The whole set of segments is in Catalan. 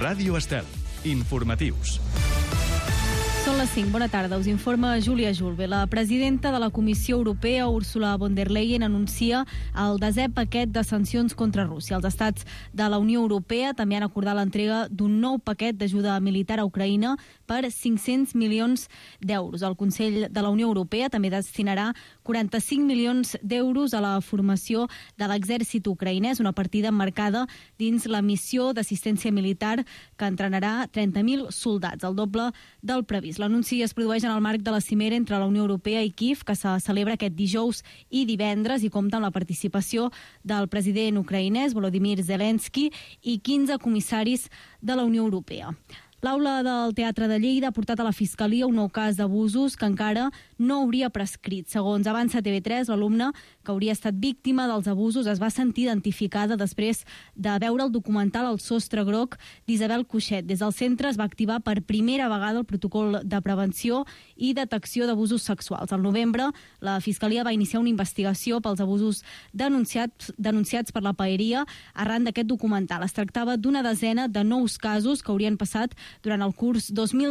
Ràdio Estel. Informatius. Són les 5. Bona tarda. Us informa Júlia Julve. La presidenta de la Comissió Europea, Ursula von der Leyen, anuncia el 10è paquet de sancions contra Rússia. Els estats de la Unió Europea també han acordat l'entrega d'un nou paquet d'ajuda militar a Ucraïna per 500 milions d'euros. El Consell de la Unió Europea també destinarà 45 milions d'euros a la formació de l'exèrcit ucraïnès, una partida emmarcada dins la missió d'assistència militar que entrenarà 30.000 soldats, el doble del previst. L'anunci es produeix en el marc de la cimera entre la Unió Europea i Kíev, que se celebra aquest dijous i divendres i compta amb la participació del president ucraïnès Volodymyr Zelensky i 15 comissaris de la Unió Europea. L'aula del Teatre de Lleida ha portat a la Fiscalia un nou cas d'abusos que encara no hauria prescrit. Segons avança TV3, l'alumna que hauria estat víctima dels abusos es va sentir identificada després de veure el documental El sostre groc d'Isabel Cuixet. Des del centre es va activar per primera vegada el protocol de prevenció i detecció d'abusos sexuals. Al novembre, la Fiscalia va iniciar una investigació pels abusos denunciats per la paeria arran d'aquest documental. Es tractava d'una desena de nous casos que haurien passat durant el curs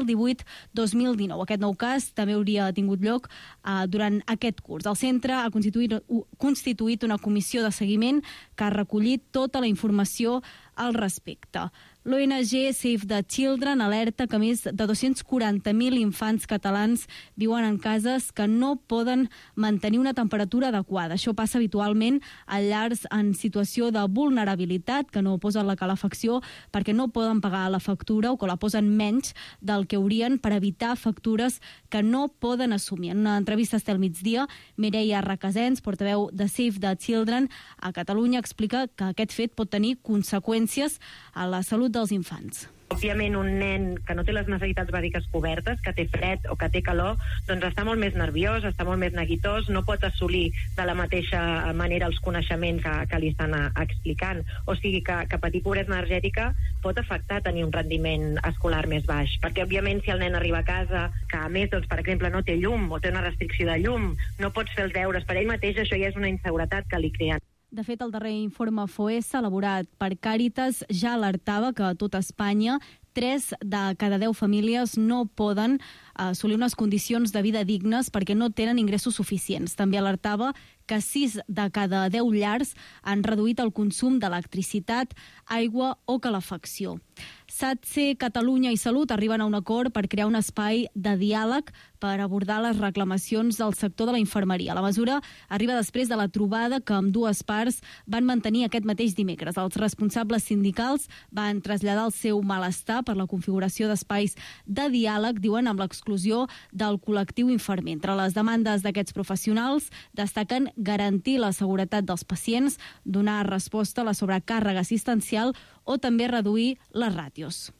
2018-2019. Aquest nou cas també hauria tingut lloc durant aquest curs. El centre ha constituït una comissió de seguiment que ha recollit tota la informació al respecte. L'ONG Save the Children alerta que més de 240.000 infants catalans viuen en cases que no poden mantenir una temperatura adequada. Això passa habitualment a llars en situació de vulnerabilitat, que no posen la calefacció perquè no poden pagar la factura o que la posen menys del que haurien per evitar factures que no poden assumir. En una entrevista a Estel Migdia, Mireia Requesens, portaveu de Save the Children a Catalunya, explica que aquest fet pot tenir conseqüències a la salut dels infants. Òbviament, un nen que no té les necessitats bàsiques cobertes, que té fred o que té calor, doncs està molt més nerviós, està molt més neguitós, no pot assolir de la mateixa manera els coneixements que li estan explicant. O sigui que patir pobresa energètica pot afectar tenir un rendiment escolar més baix, perquè òbviament si el nen arriba a casa, que a més, doncs, per exemple, no té llum o té una restricció de llum, no pots fer els deures per ell mateix, això ja és una inseguretat que li creen. De fet, el darrer informe FOESA, elaborat per Càritas, ja alertava que a tot Espanya 3 de cada 10 famílies no poden assolir unes condicions de vida dignes perquè no tenen ingressos suficients. També alertava que 6 de cada 10 llars han reduït el consum d'electricitat, aigua o calefacció. SATSE, Catalunya i Salut arriben a un acord per crear un espai de diàleg per abordar les reclamacions del sector de la infermeria. La mesura arriba després de la trobada que ambdues parts van mantenir aquest mateix dimecres. Els responsables sindicals van traslladar el seu malestar per la configuració d'espais de diàleg, diuen, amb l'exclusió del col·lectiu infermer. Entre les demandes d'aquests professionals destaquen garantir la seguretat dels pacients, donar resposta a la sobrecàrrega assistencial o també reduir les ràtios.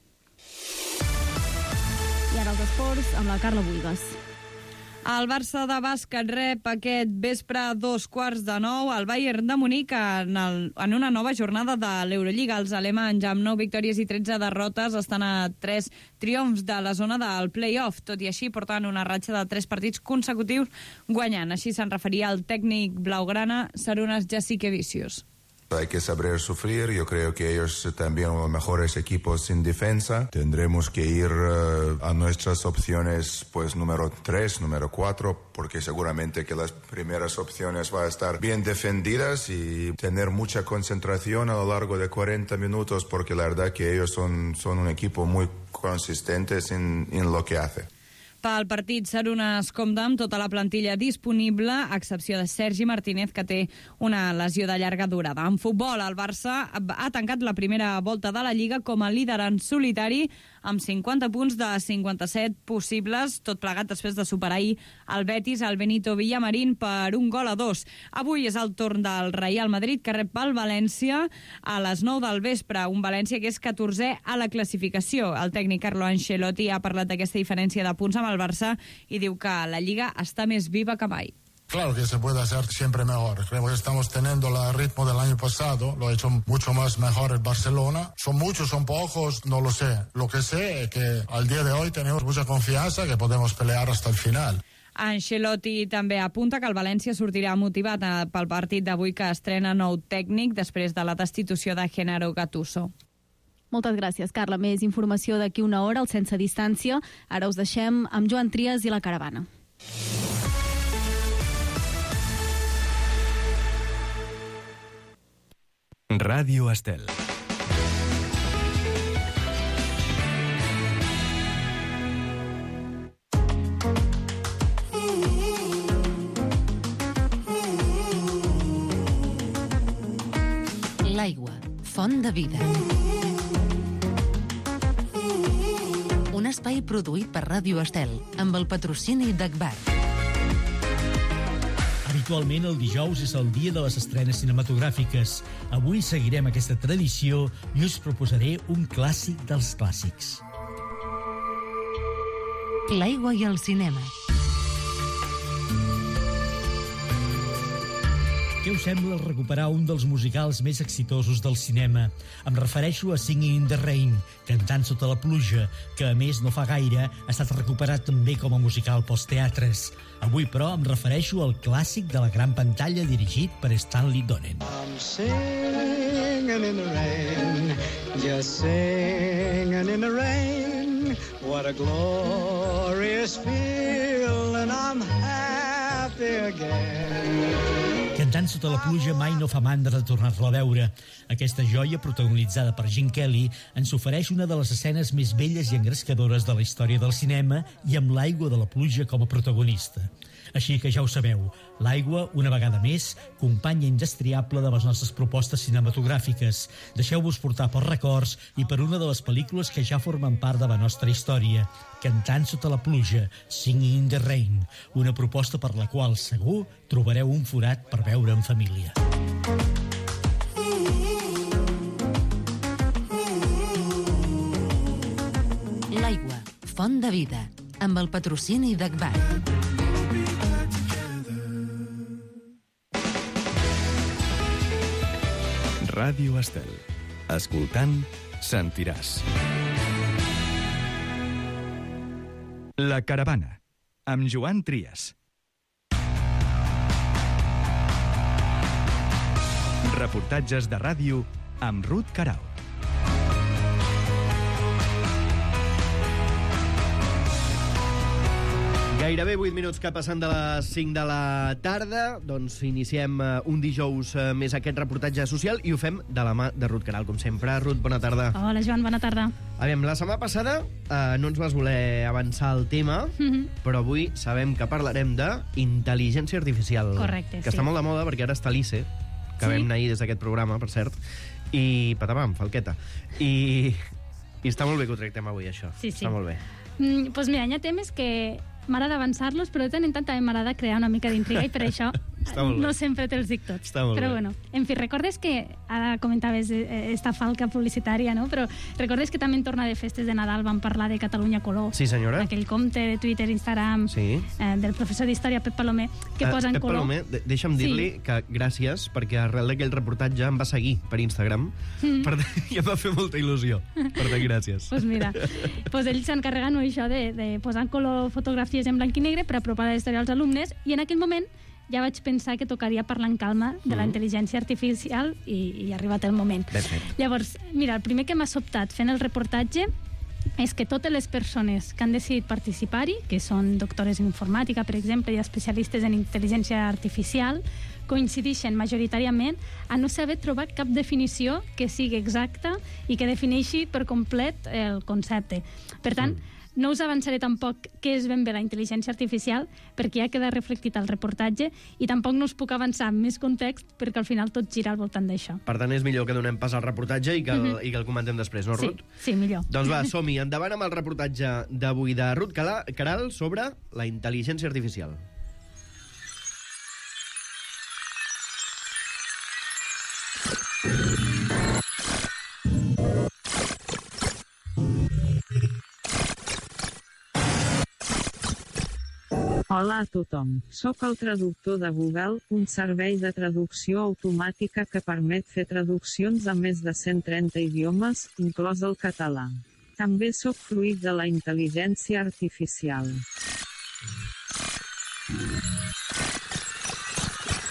I ara els esports amb la Carla Buigas. El Barça de bàsquet rep aquest vespre a 8:45 al Bayern de Munic en una nova jornada de l'Eurolliga. Els alemanys, amb 9 victòries i 13 derrotes, estan a 3 triomfs de la zona del play-off. Tot i així, porten una ratxa de 3 partits consecutius guanyant. Així se'n referia el tècnic blaugrana Sarunas Jasikevičius. Hay que saber sufrir, yo creo que ellos también son los mejores equipos sin defensa. Tendremos que ir a nuestras opciones, pues número 3, número 4, porque seguramente que las primeras opciones van a estar bien defendidas y tener mucha concentración a lo largo de 40 minutos, porque la verdad que ellos son un equipo muy consistente en lo que hace. Pel partit Sarunas compta amb tota la plantilla disponible, a excepció de Sergi Martínez, que té una lesió de llarga durada. En futbol, el Barça ha tancat la primera volta de la Lliga com a líder en solitari, amb 50 punts de 57 possibles, tot plegat després de superar el Betis, el Benito Villamarín, per 1-2. Avui és el torn del Real Madrid, que rep el València a les 9 del vespre, un València que és 14è a la classificació. El tècnic Carlo Ancelotti ha parlat d'aquesta diferència de punts amb el Barça i diu que la Lliga està més viva que mai. Claro que se puede hacer siempre mejor. Creo que estamos teniendo el ritmo del año pasado. Lo ha hecho mucho más mejor el Barcelona. Son muchos, son pocos, no lo sé. Lo que sé es que al día de hoy tenemos mucha confianza que podemos pelear hasta el final. Ancelotti també apunta que el València sortirà motivat pel partit d'avui, que estrena nou tècnic després de la destitució de Gennaro Gattuso. Moltes gràcies, Carla. Més informació d'aquí una hora, al Sense Distància. Ara us deixem amb Joan Trias i la Caravana. Ràdio Estel. L'aigua, font de vida. Un espai produït per Ràdio Estel, amb el patrocini d'Agbar. Habitualment el dijous és el dia de les estrenes cinematogràfiques. Avui seguirem aquesta tradició i us proposaré un clàssic dels clàssics. L'aigua i el cinema. Què us sembla recuperar un dels musicals més exitosos del cinema? Em refereixo a Singing in the Rain, Cantant sota la pluja, que a més no fa gaire ha estat recuperat també com a musical pels teatres. Avui, però, em refereixo al clàssic de la gran pantalla dirigit per Stanley Donen. I'm singing in the rain, just singing in the rain. What a glorious feeling, I'm happy again. Cantant sota la pluja mai no fa mandra de tornar-la a veure. Aquesta joia, protagonitzada per Gene Kelly, ens ofereix una de les escenes més belles i engrescadores de la història del cinema i amb l'aigua de la pluja com a protagonista. Així que ja ho sabeu, l'aigua, una vegada més, companya indestriable de les nostres propostes cinematogràfiques. Deixeu-vos portar pels records i per una de les pel·lícules que ja formen part de la nostra història, Cantant sota la pluja, Singing in the Rain, una proposta per la qual segur trobareu un forat per veure en família. L'aigua, font de vida, amb el patrocini d'Agbar. Ràdio Estel. Escoltant, sentiràs. La Caravana, amb Joan Trias. Reportatges de ràdio amb Ruth Queralt. Gairebé 8 minuts que passen de les 5 de la tarda, doncs iniciem un dijous més aquest reportatge social i ho fem de la mà de Ruth Queralt, com sempre. Ruth, bona tarda. Hola, Joan, bona tarda. Aviam, la setmana passada no ens vas voler avançar el tema, però avui sabem que parlarem d'intel·ligència artificial. Correcte, que està molt de moda perquè ara està l'ICE, que vam anar ahir des d'aquest programa, per cert, i patapam, falqueta. I està molt bé que ho tractem avui, això. Sí. Està molt bé. Doncs mira, hi ha temes que m'agrada avançar-los, però de tant en tant també m'agrada crear una mica d'intriga i per això no sempre te'ls dic tots. Però bueno, en fi, recordes que ara comentaves esta falca publicitària, no? Però recordes que també en torna de festes de Nadal vam parlar de Catalunya Color? Sí, senyora. Aquell compte de Twitter, Instagram, del professor d'història Pep Palomer, que posa en Pep color... Palomer, deixa'm dir-li que gràcies, perquè arrel d'aquell reportatge em va seguir per Instagram, per tant, ja em va fer molta il·lusió. Per tant, gràcies. Doncs mira, ell s'encarrega això de posar en color fotografies en blanc i negre per apropar la història als alumnes, i en aquell moment ja vaig pensar que tocaria parlar en calma de la intel·ligència artificial i ha arribat el moment. Llavors, mira, el primer que m'ha sobtat fent el reportatge és que totes les persones que han decidit participar-hi, que són doctores en informàtica, per exemple, i especialistes en intel·ligència artificial, coincideixen majoritàriament a no saber trobar cap definició que sigui exacta i que defineixi per complet el concepte. Per tant, no us avançaré tampoc què és ben bé la intel·ligència artificial, perquè ja queda reflectit al reportatge, i tampoc no us puc avançar més context, perquè al final tot gira al voltant d'això. Per tant, és millor que donem pas al reportatge i que el comentem després, no, Ruth? Sí, millor. Doncs va, som-hi, endavant amb el reportatge d'avui de Ruth Queralt sobre la intel·ligència artificial. Hola a tothom. Soc el traductor de Google, un servei de traducció automàtica que permet fer traduccions a més de 130 idiomes, inclòs el català. També soc fruit de la intel·ligència artificial.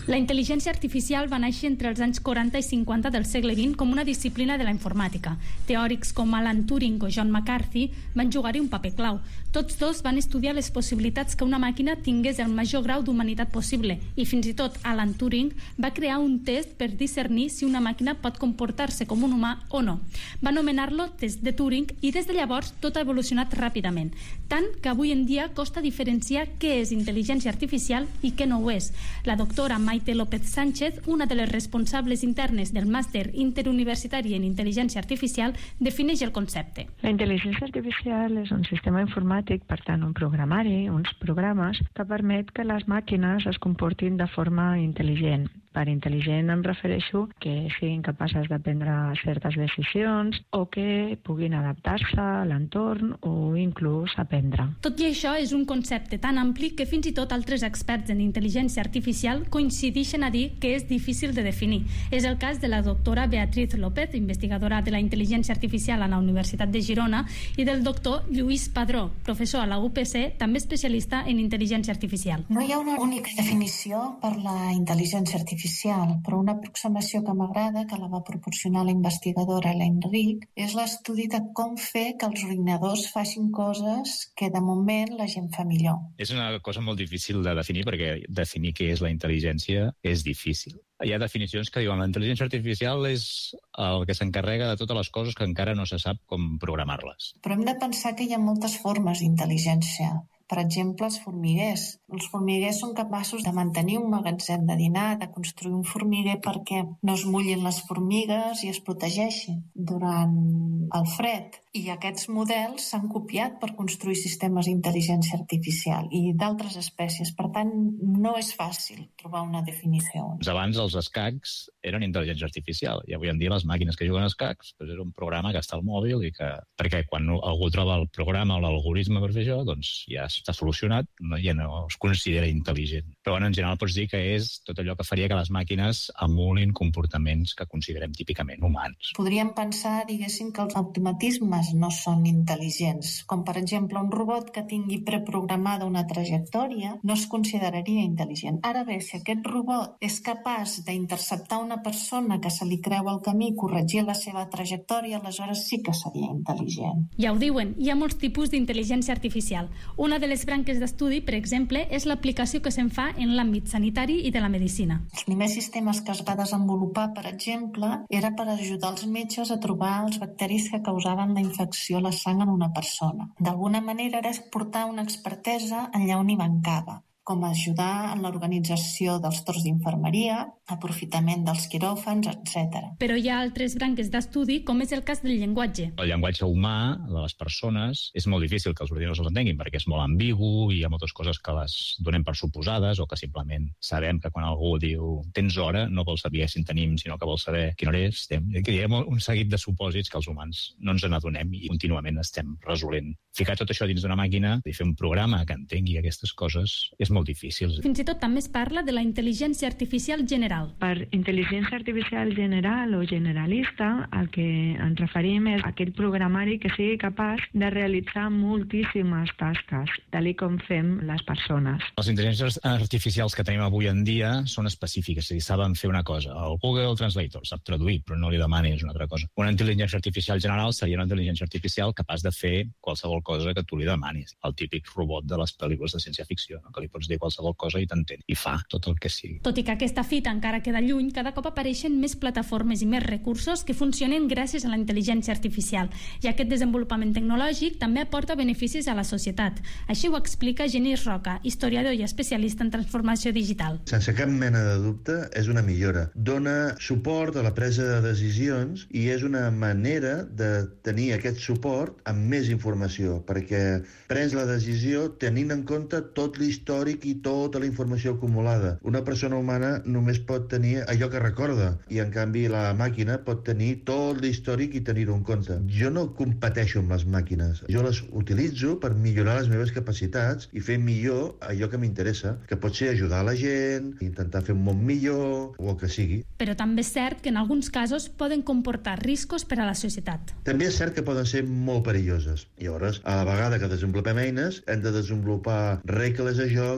La intel·ligència artificial va néixer entre els anys 40 i 50 del segle XX com una disciplina de la informàtica. Teòrics com Alan Turing o John McCarthy van jugar-hi un paper clau. Tots dos van estudiar les possibilitats que una màquina tingués el major grau d'humanitat possible i fins i tot Alan Turing va crear un test per discernir si una màquina pot comportar-se com un humà o no. Va anomenar-lo test de Turing i des de llavors tot ha evolucionat ràpidament, tant que avui en dia costa diferenciar què és intel·ligència artificial i què no ho és. La doctora Maite López Sánchez, una de les responsables internes del màster interuniversitari en intel·ligència artificial, defineix el concepte. La intel·ligència artificial és un sistema informàtic, per tant un programari, uns programes, que permet que les màquines es comportin de forma intel·ligent. Per intel·ligent em refereixo que siguin capaces de prendre certes decisions o que puguin adaptar-se a l'entorn o inclús aprendre. Tot i això és un concepte tan ampli que fins i tot altres experts en intel·ligència artificial coincideixen a dir que és difícil de definir. És el cas de la doctora Beatriz López, investigadora de la intel·ligència artificial a la Universitat de Girona, i del doctor Lluís Padró, professor a la UPC, també especialista en intel·ligència artificial. No hi ha una única definició per la intel·ligència artificial, però una aproximació que m'agrada, que la va proporcionar la investigadora Elaine Rick, és l'estudi de com fer que els ordinadors facin coses que de moment la gent fa millor. És una cosa molt difícil de definir, perquè definir què és la intel·ligència és difícil. Hi ha definicions que diuen que la intel·ligència artificial és el que s'encarrega de totes les coses que encara no se sap com programar-les. Però hem de pensar que hi ha moltes formes d'intel·ligència. Per exemple, els formiguers. Els formiguers són capaços de mantenir un magatzem de dinar, de construir un formiguer perquè no es mullin les formigues i es protegeixin durant el fred. I aquests models s'han copiat per construir sistemes d'intel·ligència artificial i d'altres espècies. Per tant, no és fàcil trobar una definició. Abans els escacs eren intel·ligència artificial i avui en dia les màquines que juguen a escacs és un programa que està al mòbil i que... perquè quan algú troba el programa o l'algoritme per fer això, doncs ja està solucionat, ja no es considera intel·ligent. Però en general pots dir que és tot allò que faria que les màquines emulin comportaments que considerem típicament humans. Podríem pensar, diguéssim, que els automatismes no són intel·ligents. Com, per exemple, un robot que tingui preprogramada una trajectòria no es consideraria intel·ligent. Ara bé, si aquest robot és capaç d'interceptar una persona que se li creu el camí i corregir la seva trajectòria, aleshores sí que seria intel·ligent. Ja ho diuen, hi ha molts tipus d'intel·ligència artificial. Una de les branques d'estudi, per exemple, és l'aplicació que se'n fa en l'àmbit sanitari i de la medicina. Els primers sistemes que es va desenvolupar, per exemple, era per ajudar els metges a trobar els bacteris que causaven la infecció a la sang en una persona. D'alguna manera era portar una expertesa allà on hi mancava, com ajudar en l'organització dels torns d'infermeria, aprofitament dels quiròfans, etc. Però hi ha altres branques d'estudi, com és el cas del llenguatge. El llenguatge humà de les persones és molt difícil que els ordinadors els entenguin perquè és molt ambigu i hi ha moltes coses que les donem per suposades o que simplement sabem que quan algú diu tens hora no vol saber si en tenim, sinó que vol saber quina hora és. Hi ha un seguit de supòsits que els humans no ens n'adonem i contínuament estem resolent. Ficar tot això dins d'una màquina i fer un programa que entengui aquestes coses és molt difícil. Fins i tot també es parla de la intel·ligència artificial general. Per intel·ligència artificial general o generalista, el que ens referim és aquell programari que sigui capaç de realitzar moltíssimes tasques, tal com fem les persones. Les intel·ligències artificials que tenim avui en dia són específiques, és a dir, saben fer una cosa. El Google Translator sap traduir, però no li demanis una altra cosa. Una intel·ligència artificial general seria una intel·ligència artificial capaç de fer qualsevol cosa que tu li demanis. El típic robot de les pel·lícules de ciència-ficció, no? Que li pots dir qualsevol cosa i t'entén, i fa tot el que sigui. Tot i que aquesta fita encara queda lluny, cada cop apareixen més plataformes i més recursos que funcionen gràcies a la intel·ligència artificial, i aquest desenvolupament tecnològic també aporta beneficis a la societat. Així ho explica Genís Roca, historiador i especialista en transformació digital. Sense cap mena de dubte, és una millora. Dona suport a la presa de decisions i és una manera de tenir aquest suport amb més informació, perquè prens la decisió tenint en compte tot l'històric i tota la informació acumulada. Una persona humana només pot tenir allò que recorda i en canvi la màquina pot tenir tot l'històric i tenir-ho en compte. Jo no competeixo amb les màquines, jo les utilitzo per millorar les meves capacitats i fer millor allò que m'interessa, que pot ser ajudar a la gent, intentar fer un món millor o el que sigui. Però també és cert que en alguns casos poden comportar riscos per a la societat. També és cert que poden ser molt perilloses. Llavors, a la vegada que desenvolupem eines, hem de desenvolupar regles de joc,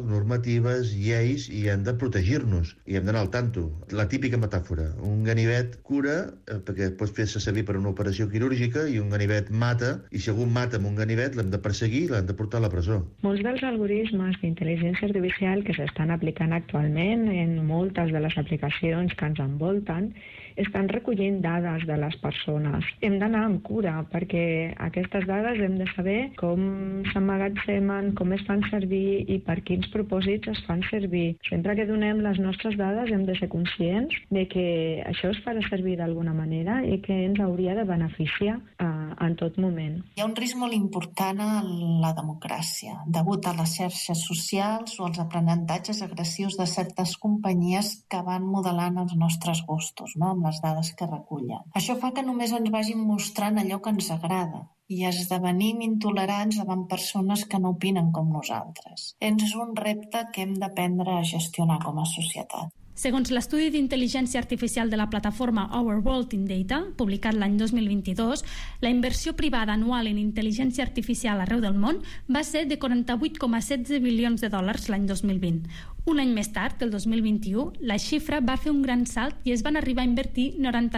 normatives, lleis, i hem de protegir-nos, i hem d'anar al tanto. La típica metàfora, un ganivet cura, perquè pots fer-se servir per una operació quirúrgica, i un ganivet mata, i si algú mata amb un ganivet l'hem de perseguir i l'hem de portar a la presó. Molts dels algoritmes d'intel·ligència artificial que s'estan aplicant actualment en moltes de les aplicacions que ens envolten estan recollint dades de les persones. Hem d'anar amb cura perquè aquestes dades hem de saber com s'emmagatzemen, com es fan servir i per quins propòsits es fan servir. Sempre que donem les nostres dades hem de ser conscients de que això es farà servir d'alguna manera i que ens hauria de beneficiar en tot moment. Hi ha un risc molt important a la democràcia, degut a les xarxes socials o als aprenentatges agressius de certes companyies que van modelant els nostres gustos, no?, amb les dades que recullen. Això fa que només ens vagin mostrant allò que ens agrada i esdevenim intolerants davant persones que no opinen com nosaltres. És un repte que hem d'aprendre a gestionar com a societat. Segons l'estudi d'intel·ligència artificial de la plataforma Our World in Data, publicat l'any 2022, la inversió privada anual en intel·ligència artificial arreu del món va ser de 48,16 bilions de dòlars l'any 2020. Un any més tard, el 2021, la xifra va fer un gran salt i es van arribar a invertir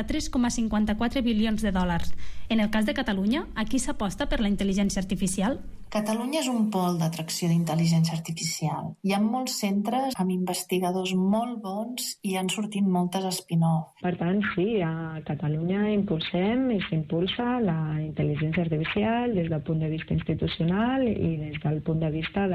93,54 bilions de dòlars. En el cas de Catalunya, aquí s'aposta per la intel·ligència artificial? Catalunya és un pol d'atracció d'intel·ligència artificial. Hi ha molts centres amb investigadors molt bons i han sortit moltes spin-off. Per tant, sí, a Catalunya impulsem i s'impulsa la intel·ligència artificial des del punt de vista institucional i des del punt de vista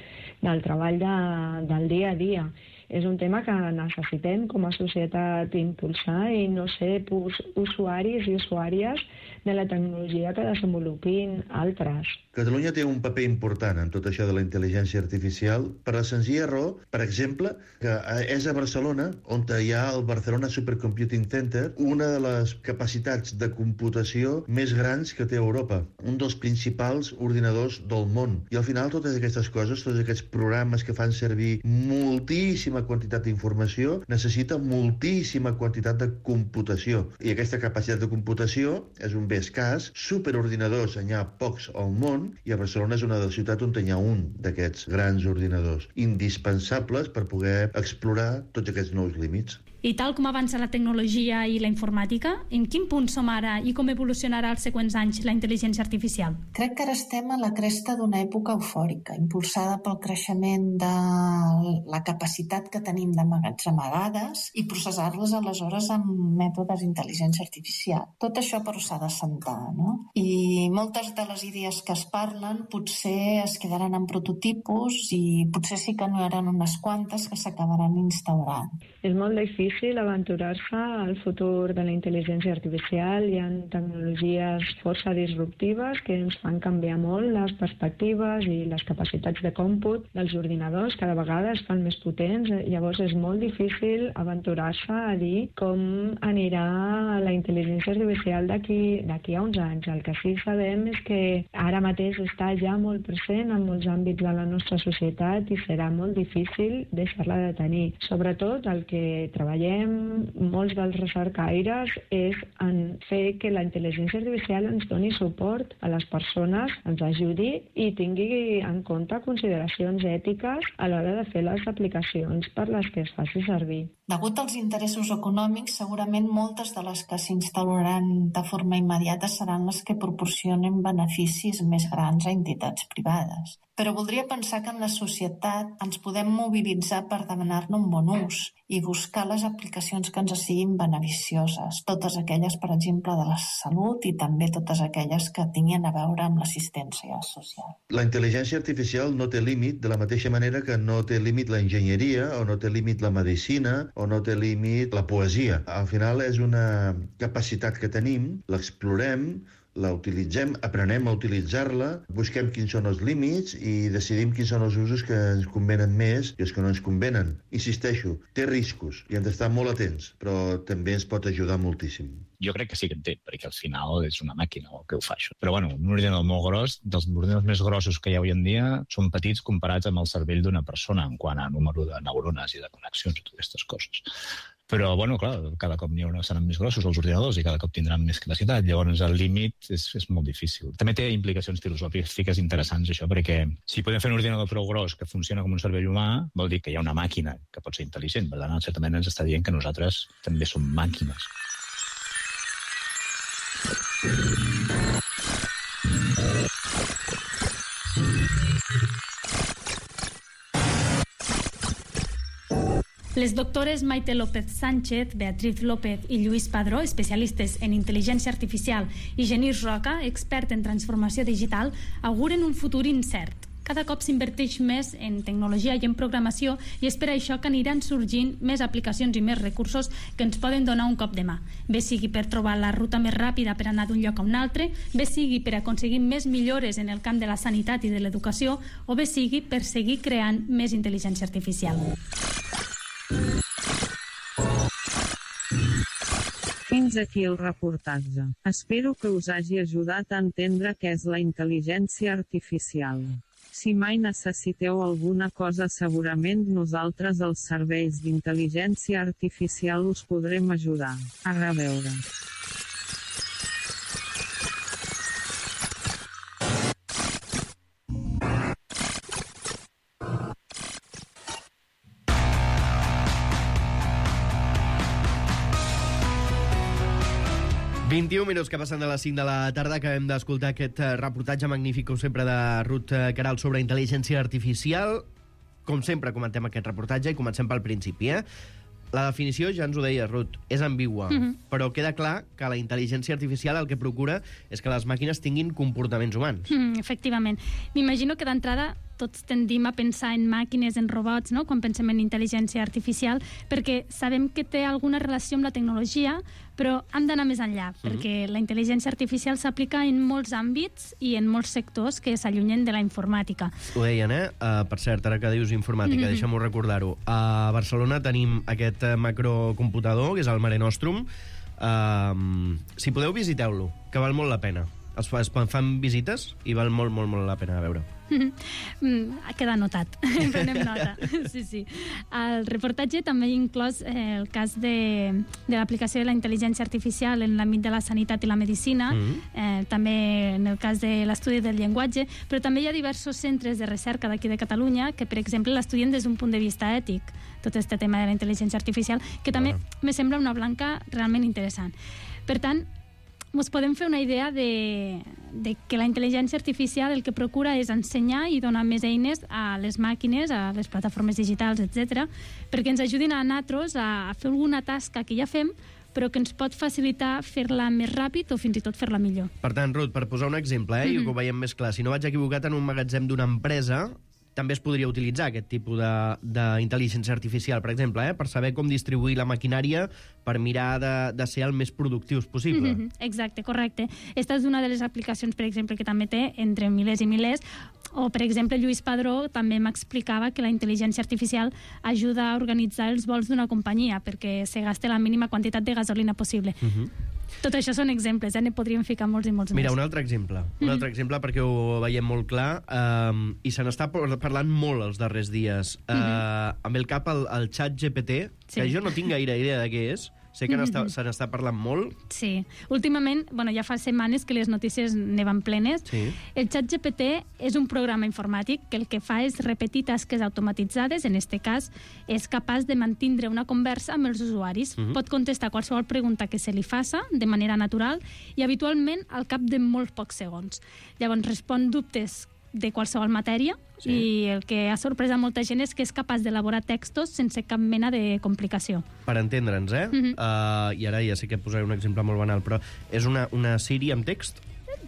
del treball del dia a dia. És un tema que necessitem com a societat impulsar i no ser usuaris i usuàries de la tecnologia que desenvolupin altres. Catalunya té un paper important en tot això de la intel·ligència artificial per la senzilla raó, per exemple, que és a Barcelona, on hi ha el Barcelona Supercomputing Center, una de les capacitats de computació més grans que té Europa, un dels principals ordinadors del món. I al final totes aquestes coses, tots aquests programes que fan servir moltíssima quantitat d'informació, necessita moltíssima quantitat de computació. I aquesta capacitat de computació és un bé escàs, superordinadors n'hi ha pocs al món, i a Barcelona és una de les ciutats on hi ha un d'aquests grans ordinadors, indispensables per poder explorar tots aquests nous límits. I tal com avança la tecnologia i la informàtica, en quin punt som ara i com evolucionarà els següents anys la intel·ligència artificial? Crec que ara estem a la cresta d'una època eufòrica, impulsada pel creixement de la capacitat que tenim d'emmagatzemar dades i processar-les aleshores amb mètodes d'intel·ligència artificial. Tot això però s'ha d'assentar, no? I moltes de les idees que es parlen potser es quedaran en prototipus i potser sí que no eren unes quantes que s'acabaran instaurant. És molt difícil aventurar-se al futur de la intel·ligència artificial. Hi ha tecnologies força disruptives que ens fan canviar molt les perspectives i les capacitats de còmput dels ordinadors. Cada vegada es fan més potents, llavors és molt difícil aventurar-se a dir com anirà la intel·ligència artificial d'aquí a uns anys. El que sí sabem és que ara mateix està ja molt present en molts àmbits de la nostra societat i serà molt difícil deixar-la de tenir. Sobretot el que treballem molts dels recercaires és en fer que la intel·ligència artificial ens doni suport a les persones, ens ajudi i tingui en compte consideracions ètiques a l'hora de fer les aplicacions per les que es faci servir. Degut als interessos econòmics, segurament moltes de les que s'instauraran de forma immediata seran les que proporcionen beneficis més grans a entitats privades. Però voldria pensar que en la societat ens podem mobilitzar per demanar-ne un bon ús i buscar les aplicacions que ens siguin beneficioses, totes aquelles, per exemple, de la salut i també totes aquelles que tinguin a veure amb l'assistència social. La intel·ligència artificial no té límit de la mateixa manera que no té límit la enginyeria o no té límit la medicina o no té límit la poesia. Al final és una capacitat que tenim, l'explorem, la utilitzem, aprenem a utilitzar-la, busquem quins són els límits i decidim quins són els usos que ens convenen més i els que no ens convenen. Insisteixo, té riscos i hem d'estar molt atents, però també ens pot ajudar moltíssim. Jo crec que sí que en té, perquè al final és una màquina el que ho fa això. Però bueno, un ordinador molt gros, dels ordinadors més grossos que hi ha avui en dia, són petits comparats amb el cervell d'una persona en quant a número de neurones i de connexions i totes aquestes coses. Però, bueno, clar, cada cop seran més grossos els ordinadors i cada cop tindran més capacitat. Llavors, el límit és molt difícil. També té implicacions filosòfiques interessants, això, perquè si podem fer un ordinador prou gros que funciona com un cervell humà, vol dir que hi ha una màquina que pot ser intel·ligent. Per tant, en certa manera ens està dient que nosaltres també som màquines. Les doctores Maite López Sánchez, Beatriz López i Lluís Padró, especialistes en intel·ligència artificial, i Genís Roca, expert en transformació digital, auguren un futur incert. Cada cop s'inverteix més en tecnologia i en programació i és per això que aniran sorgint més aplicacions i més recursos que ens poden donar un cop de mà. Bé sigui per trobar la ruta més ràpida per anar d'un lloc a un altre, bé sigui per aconseguir més millores en el camp de la sanitat i de l'educació, o bé sigui per seguir creant més intel·ligència artificial. Fins aquí el reportatge. Espero que us hagi ajudat a entendre què és la intel·ligència artificial. Si mai necessiteu alguna cosa, segurament nosaltres, els serveis d'intel·ligència artificial, us podrem ajudar. A reveure. Minuts que passen de les 5 de la tarda. Acabem d'escoltar aquest reportatge magnífic, com sempre, de Ruth Queralt sobre intel·ligència artificial. Com sempre, comentem aquest reportatge i comencem pel principi, La definició, ja ens ho deia, Ruth, és ambigua, però queda clar que la intel·ligència artificial el que procura és que les màquines tinguin comportaments humans. Efectivament. M'imagino que d'entrada tots tendim a pensar en màquines, en robots, no?, quan pensem en intel·ligència artificial, perquè sabem que té alguna relació amb la tecnologia, però hem d'anar més enllà, perquè la intel·ligència artificial s'aplica en molts àmbits i en molts sectors que s'allunyen de la informàtica. Ho deien, per cert, ara que dius informàtica, deixa'm-ho recordar-ho. A Barcelona tenim aquest macrocomputador, que és el Mare Nostrum. Si podeu, visiteu-lo, que val molt la pena. Es fan visites i val molt, molt, molt la pena de veure. Ha quedat notat. Prenem nota. Sí. El reportatge també ha inclòs el cas de l'aplicació de la intel·ligència artificial en l'àmbit de la sanitat i la medicina, també en el cas de l'estudi del llenguatge, però també hi ha diversos centres de recerca d'aquí de Catalunya que, per exemple, l'estudien des d'un punt de vista ètic, tot aquest tema de la intel·ligència artificial, que també me sembla una blanca realment interessant. Per tant, ens podem fer una idea de que la intel·ligència artificial el que procura és ensenyar i donar més eines a les màquines, a les plataformes digitals, etc., perquè ens ajudin a nosaltres a fer alguna tasca que ja fem, però que ens pot facilitar fer-la més ràpid o fins i tot fer-la millor. Per tant, Ruth, per posar un exemple, i que ho veiem més clar, si no vaig equivocat, en un magatzem d'una empresa també es podria utilitzar aquest tipus d'intel·ligència artificial, per exemple, per saber com distribuir la maquinària per mirar de ser el més productius possible. Exacte, correcte. Esta és una de les aplicacions, per exemple, que també té entre milers i milers. O, per exemple, Lluís Padró també m'explicava que la intel·ligència artificial ajuda a organitzar els vols d'una companyia perquè se gasta la mínima quantitat de gasolina possible. Tot això són exemples, ne podríem ficar molts i molts més. Mira, un altre exemple perquè ho veiem molt clar, i se n'està parlant molt els darrers dies. Amb el cap el ChatGPT, que jo no tinc gaire idea de què és, sé que se n'està parlant molt. Sí, últimament, ja fa setmanes que les notícies ne van plenes. El ChatGPT és un programa informàtic que el que fa és repetir tasques automatitzades, en aquest cas és capaç de mantindre una conversa amb els usuaris. Pot contestar qualsevol pregunta que se li faça de manera natural i habitualment al cap de molt pocs segons. Llavors respon dubtes de qualsevol matèria i el que ha sorprès a molta gent és que és capaç d'elaborar textos sense cap mena de complicació. Per entendre'ns, i ara ja sé que posaré un exemple molt banal, però és una Siri amb text?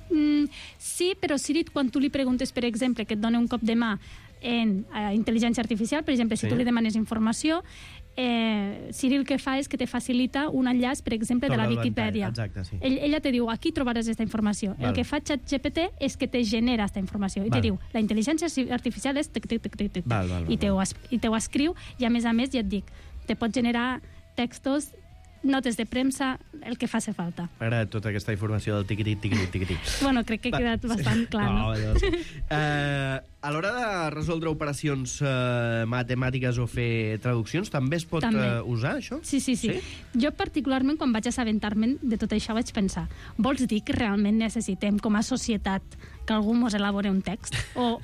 Sí, però Siri, quan tu li preguntes, per exemple, que et doni un cop de mà en intel·ligència artificial, per exemple, si tu li demanes informació, Siri el que fa és que te facilita un enllaç, per exemple, de la Viquipèdia. Exacte, sí. Ella te diu, aquí trobaràs aquesta informació. El que fa ChatGPT és que te genera aquesta informació. I te diu, la intel·ligència artificial és i te ho escriu, i a més ja et dic, te pot generar textos, notes de premsa, el que faci falta. M'agrada tota aquesta informació del tiquití. Bueno, crec que ha quedat bastant clar, no? A l'hora de resoldre operacions matemàtiques o fer traduccions, també es pot usar, això? Sí. Jo, particularment, quan vaig assabentar-me de tot això, vaig pensar, vols dir que realment necessitem, com a societat, que algú mos elabore un text?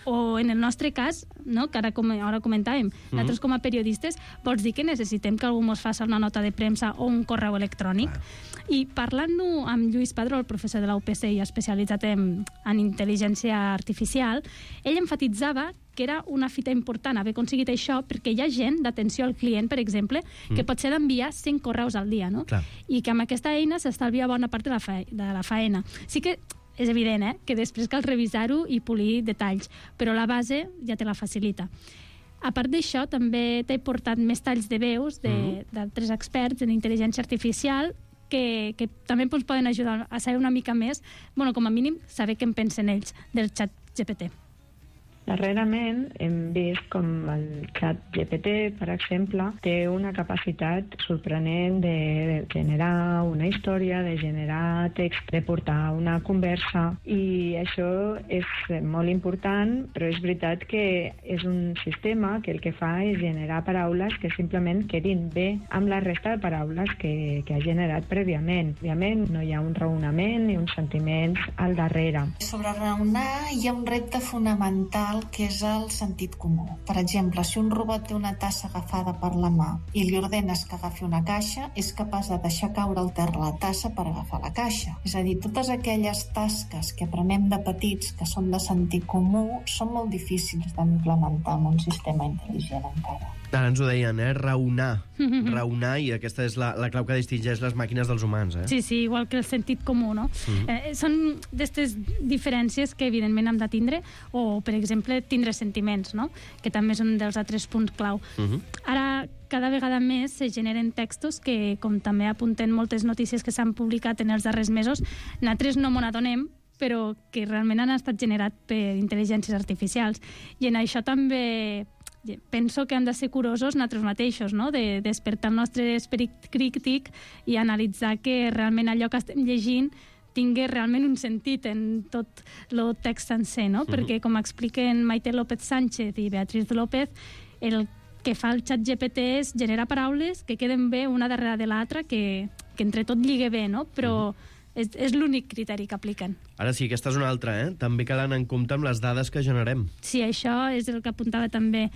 O en el nostre cas, no, que ara comentàvem, nosaltres com a periodistes, vols dir que necessitem que algú mos faci una nota de premsa o un correu electrònic? I parlant-ho amb Lluís Padró, el professor de la UPC i especialitzat en intel·ligència artificial, ell enfatitzava que era una fita important haver aconseguit això perquè hi ha gent d'atenció al client, per exemple, que pot ser d'enviar 100 correus al dia, no? I que amb aquesta eina s'estalvia bona part de la faena. Sí que és evident que després cal revisar-ho i polir detalls, però la base ja te la facilita. A part d'això, també t'he portat més talls de veus d'altres experts en intel·ligència artificial que també ens poden ajudar a saber una mica més, com a mínim saber què en pensen ells del xat GPT. Darrerament hem vist com el xat GPT, per exemple, té una capacitat sorprenent de generar una història, de generar text, de portar una conversa, i això és molt important, però és veritat que és un sistema que el que fa és generar paraules que simplement quedin bé amb la resta de paraules que ha generat prèviament. Òbviament no hi ha un raonament ni uns sentiments al darrere. Sobre raonar hi ha un repte fonamental que és el sentit comú. Per exemple, si un robot té una tassa agafada per la mà i li ordenes que agafi una caixa, és capaç de deixar caure al terra la tassa per agafar la caixa. És a dir, totes aquelles tasques que aprenem de petits, que són de sentit comú, són molt difícils d'implementar en un sistema intel·ligent encara. Ara ens ho deien, raonar. Raonar, i aquesta és la clau que distingeix les màquines dels humans. Sí, igual que el sentit comú, no? Són d'aquestes diferències que evidentment hem de tindre, o, per exemple, tindre sentiments, no? Que també són dels altres punts clau. Ara, cada vegada més se generen textos que, com també apunten moltes notícies que s'han publicat en els darrers mesos, nosaltres no m'ho n'adonem, però que realment han estat generats per intel·ligències artificials. I en això també penso que hem de ser curosos nosaltres mateixos, no? De despertar el nostre esperit crític i analitzar que realment allò que estem llegint tingui realment un sentit en tot el text sencer, no? Perquè, com expliquen Maite López Sánchez i Beatriz López, el que fa el xat GPT és generar paraules que queden bé una darrere de l'altra, que entre tot lligue bé, no? Però és l'únic criteri que apliquen. Ara sí, aquesta és una altra, També cal anar en compte amb les dades que generem. Sí, això és el que apuntava també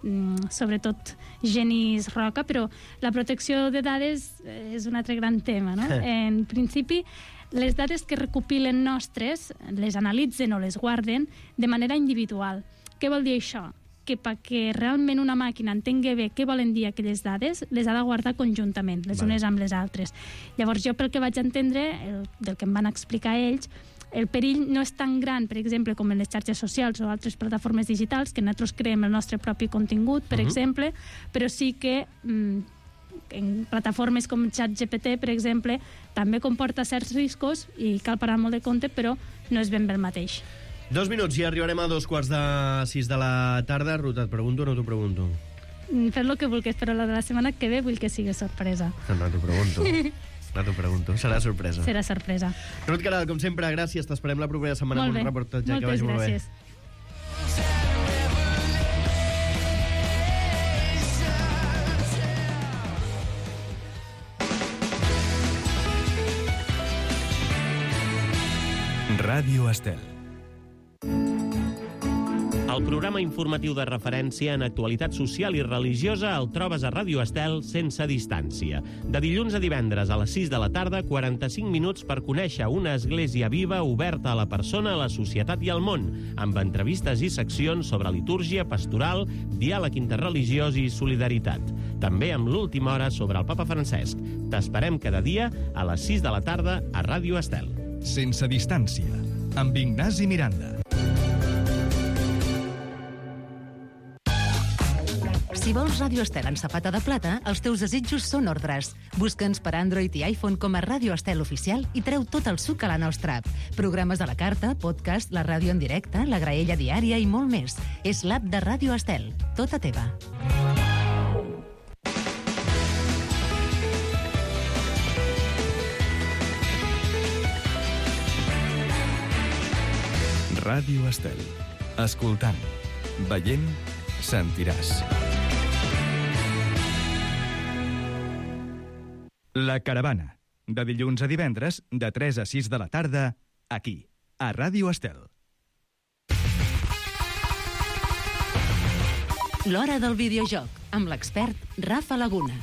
sobretot Genís Roca, però la protecció de dades és un altre gran tema, no? En principi, les dades que recopilen nostres les analitzen o les guarden de manera individual. Què vol dir això? Que perquè realment una màquina entengui bé què volen dir aquelles dades, les ha de guardar conjuntament, les unes amb les altres. Llavors, jo pel que vaig entendre, del que em van explicar ells, el perill no és tan gran, per exemple, com en les xarxes socials o altres plataformes digitals, que nosaltres creem el nostre propi contingut, per exemple, però sí que en plataformes com ChatGPT, per exemple, també comporta certs riscos i cal parar molt de compte, però no és ben bé el mateix. 2 minuts i arribarem a 2:45 de la tarda. Ruth, et pregunto o no t'ho pregunto? Fes el que vulguis, però la de la setmana que ve vull que sigui sorpresa. No t'ho pregunto. No t'ho pregunto. Serà sorpresa. Serà sorpresa. Ruth Queralt, com sempre, gràcies. T'esperem la propera setmana amb un reportatge que vagi molt bé. Moltes gràcies. Ràdio Estel. El programa informatiu de referència en actualitat social i religiosa el trobes a Ràdio Estel sense distància. De dilluns a divendres a les 6 de la tarda, 45 minuts per conèixer una església viva oberta a la persona, a la societat i al món, amb entrevistes i seccions sobre litúrgia, pastoral, diàleg interreligiós i solidaritat. També amb l'última hora sobre el Papa Francesc. T'esperem cada dia a les 6 de la tarda a Ràdio Estel. Sense distància, amb Ignasi Miranda. Si vols Ràdio Estel en safata de plata, els teus desitjos són ordres. Busca'ns per Android i iPhone com a Ràdio Estel Oficial i treu tot el suc a la nostra app. Programes a la carta, podcast, la ràdio en directe, la graella diària i molt més. És l'app de Ràdio Estel. Tota teva. Ràdio Estel. Escoltant. Veient, sentiràs. La Caravana, de dilluns a divendres, de 3 a 6 de la tarda, aquí, a Ràdio Estel. L'Hora del videojoc, amb l'expert Rafa Laguna.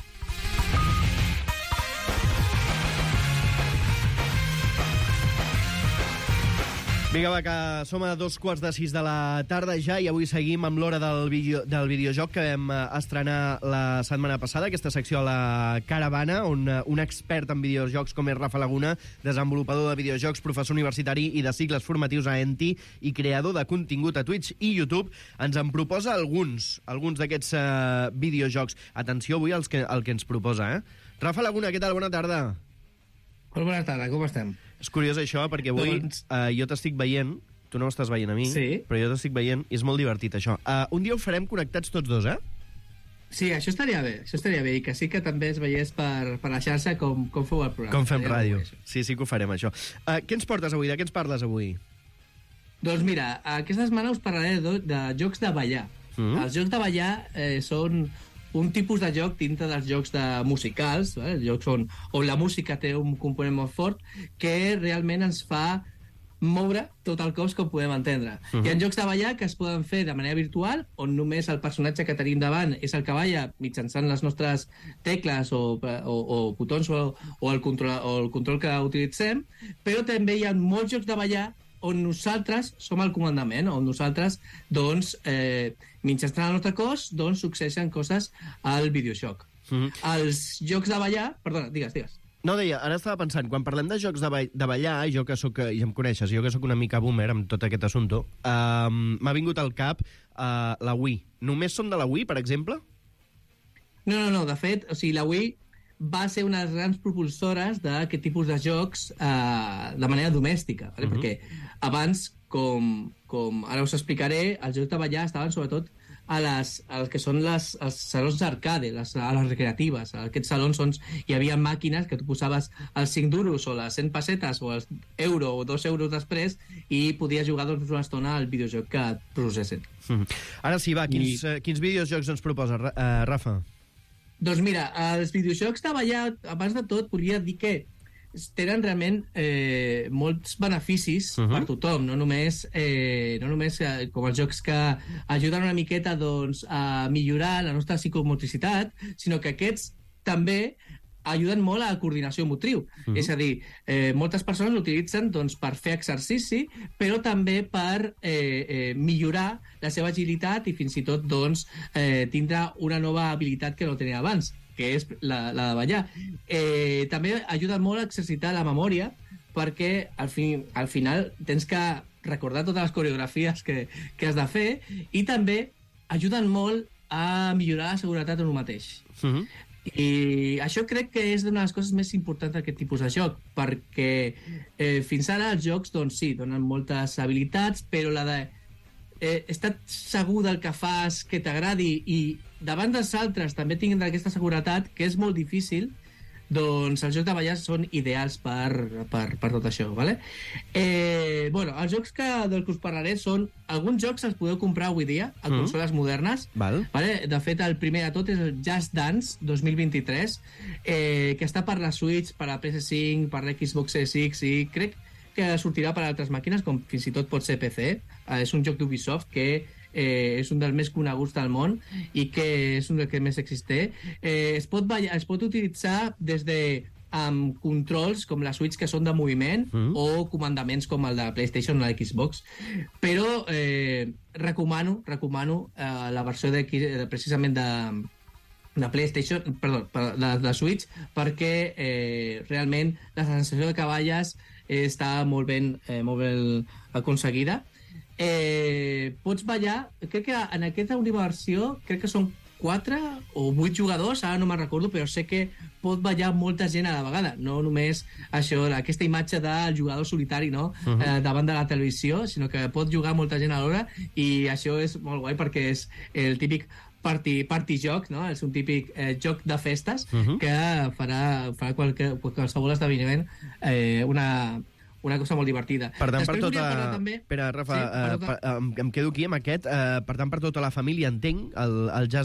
Vinga, va, que som a 5:45 de la tarda ja i avui seguim amb l'hora del videojoc que vam estrenar la setmana passada, aquesta secció a la Caravana, on un expert en videojocs com és Rafa Laguna, desenvolupador de videojocs, professor universitari i de cicles formatius a ENTI i creador de contingut a Twitch i YouTube, ens en proposa alguns d'aquests videojocs. Atenció avui al que ens proposa, Rafa Laguna, què tal? Bona tarda. Molt bona tarda, com estem? És curiós això, perquè avui jo t'estic veient, tu no m'estàs veient a mi, però jo t'estic veient i és molt divertit això. Un dia ho farem connectats tots dos, Sí, això estaria bé, i que sí que també es veiés per la xarxa com feu el programa. Com fem ràdio. Sí que ho farem, això. Què ens portes avui? De què ens parles avui? Doncs mira, aquesta setmana us parlaré de jocs de ballar. Els jocs de ballar són un tipus de joc dintre dels jocs musicals, jocs on la música té un component molt fort que realment ens fa moure tot el cos com podem entendre. Hi ha jocs de ballar que es poden fer de manera virtual, on només el personatge que tenim davant és el que balla mitjançant les nostres tecles o botons o el control que utilitzem, però també hi ha molts jocs de ballar on nosaltres som el comandament, on nosaltres, doncs, mitjançant el nostre cos, doncs, succeeixen coses al videojoc. Els jocs de ballar... Perdona, digues. No, deia, ara estava pensant, quan parlem de jocs de ballar, jo que soc, ja em coneixes, jo que soc una mica boomer amb tot aquest assumpte, m'ha vingut al cap la Wii. Només són de la Wii, per exemple? No, de fet, o sigui, la Wii va ser una de les grans propulsores d'aquest tipus de jocs de manera domèstica, perquè abans, com ara us explicaré, els jocs de ballar estaven sobretot als que són els salons d'arcade, a les recreatives. A aquests salons on hi havia màquines que tu posaves els 5 duros o les 100 pessetes o els euro o 2 euros després i podies jugar doncs, una estona al videojoc que et processin. Ara sí, va, quins videojocs ens proposa, Rafa? Doncs mira, els videojocs de ballar, abans de tot, volia dir que tenen realment molts beneficis per tothom, no només com els jocs que ajuden una miqueta doncs, a millorar la nostra psicomotricitat, sinó que aquests també ajuden molt a la coordinació motriu. És a dir, moltes persones l'utilitzen doncs, per fer exercici, però també per millorar la seva agilitat i fins i tot doncs, tindre una nova habilitat que no tenia abans, que és la de ballar. També ajuden molt a exercitar la memòria, perquè al final tens que recordar totes les coreografies que has de fer, i també ajuden molt a millorar la seguretat en un mateix. I això crec que és una de les coses més importants d'aquest tipus de joc, perquè fins ara els jocs, doncs sí, donen moltes habilitats, però la de estar segur del que fas, que t'agradi, i davant dels altres també tinguin aquesta seguretat, que és molt difícil, doncs els jocs de ballar són ideals per tot això, ¿vale? Els jocs dels que us parlaré són... Alguns jocs els podeu comprar avui dia a consoles modernes. ¿vale? De fet, el primer de tot és el Just Dance 2023, que està per la Switch, per la PS5, per la Xbox Series X, i crec que sortirà per altres màquines, com fins i tot pot ser PC. És un joc d'Ubisoft que és un dels més coneguts del món i que és un dels que més existeix. Es pot utilitzar des de amb controls com la Switch, que són de moviment, o comandaments com el de la PlayStation o la Xbox, però recomano la versió precisament de PlayStation, perdó, de Switch, perquè realment la sensació de cavalles està molt ben aconseguida. Pots ballar, crec que en aquesta última versió crec que són 4 o 8 jugadors, ara no me'n recordo, però sé que pot ballar molta gent a la vegada, no només això, aquesta imatge del jugador solitari, no? Davant de la televisió, sinó que pot jugar molta gent alhora, i això és molt guai perquè és el típic party joc, no? És un típic joc de festes que farà qualsevol esdeveniment una cosa molt divertida. Per tant, Després per tota... volia parlar també... Espera, Rafa, Sí, em quedo aquí amb aquest. Per tant, per tota la família, entenc, el Just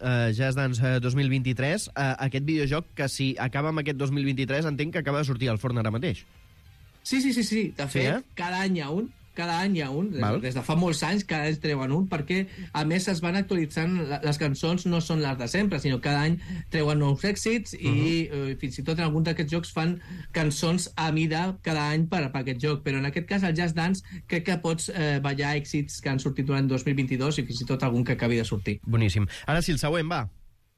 Dance 2023, aquest videojoc que si acaba amb aquest 2023, entenc que acaba de sortir al forn ara mateix. Sí. De fet, cada any hi ha un. Des de fa molts anys cada any treuen un, perquè a més es van actualitzant, les cançons no són les de sempre, sinó cada any treuen nous èxits i fins i tot en algun d'aquests jocs fan cançons a mida cada any per aquest joc, però en aquest cas el Just Dance crec que pots ballar èxits que han sortit durant 2022 i fins i tot algun que acabi de sortir. Boníssim. Ara sí, el següent, va.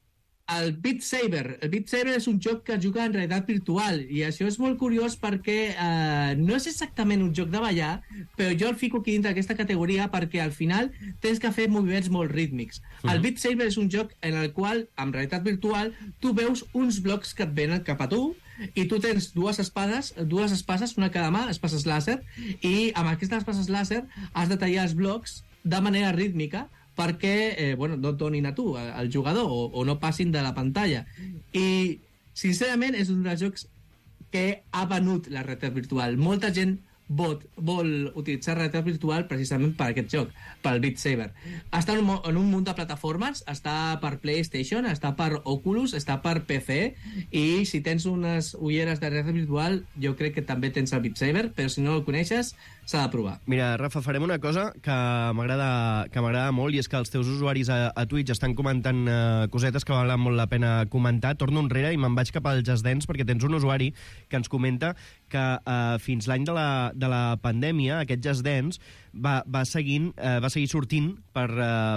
El Beat Saber. El Beat Saber és un joc que es juga en realitat virtual i això és molt curiós perquè no és exactament un joc de ballar, però jo el fico aquí dintre d'aquesta categoria perquè al final tens que fer moviments molt rítmics. El Beat Saber és un joc en el qual, en realitat virtual, tu veus uns blocs que et venen cap a tu i tu tens dues espases, una a cada mà, espases làser, i amb aquestes espases làser has de tallar els blocs de manera rítmica perquè no et donin a tu, al jugador, o no passin de la pantalla. I, sincerament, és un dels jocs que ha venut la realitat virtual. Molta gent vol utilitzar realitat virtual precisament per aquest joc, pel Beat Saber. Està en un munt de plataformes, està per PlayStation, està per Oculus, està per PC, i si tens unes ulleres de realitat virtual, jo crec que també tens el Beat Saber, però si no el coneixes, s'ha de provar. Mira, Rafa, farem una cosa que m'agrada molt, i és que els teus usuaris a Twitch estan comentant cosetes que valen molt la pena comentar. Torno enrere i me'n vaig cap al Just Dance, perquè tens un usuari que ens comenta que fins l'any de la pandèmia aquest Just Dance va seguir sortint per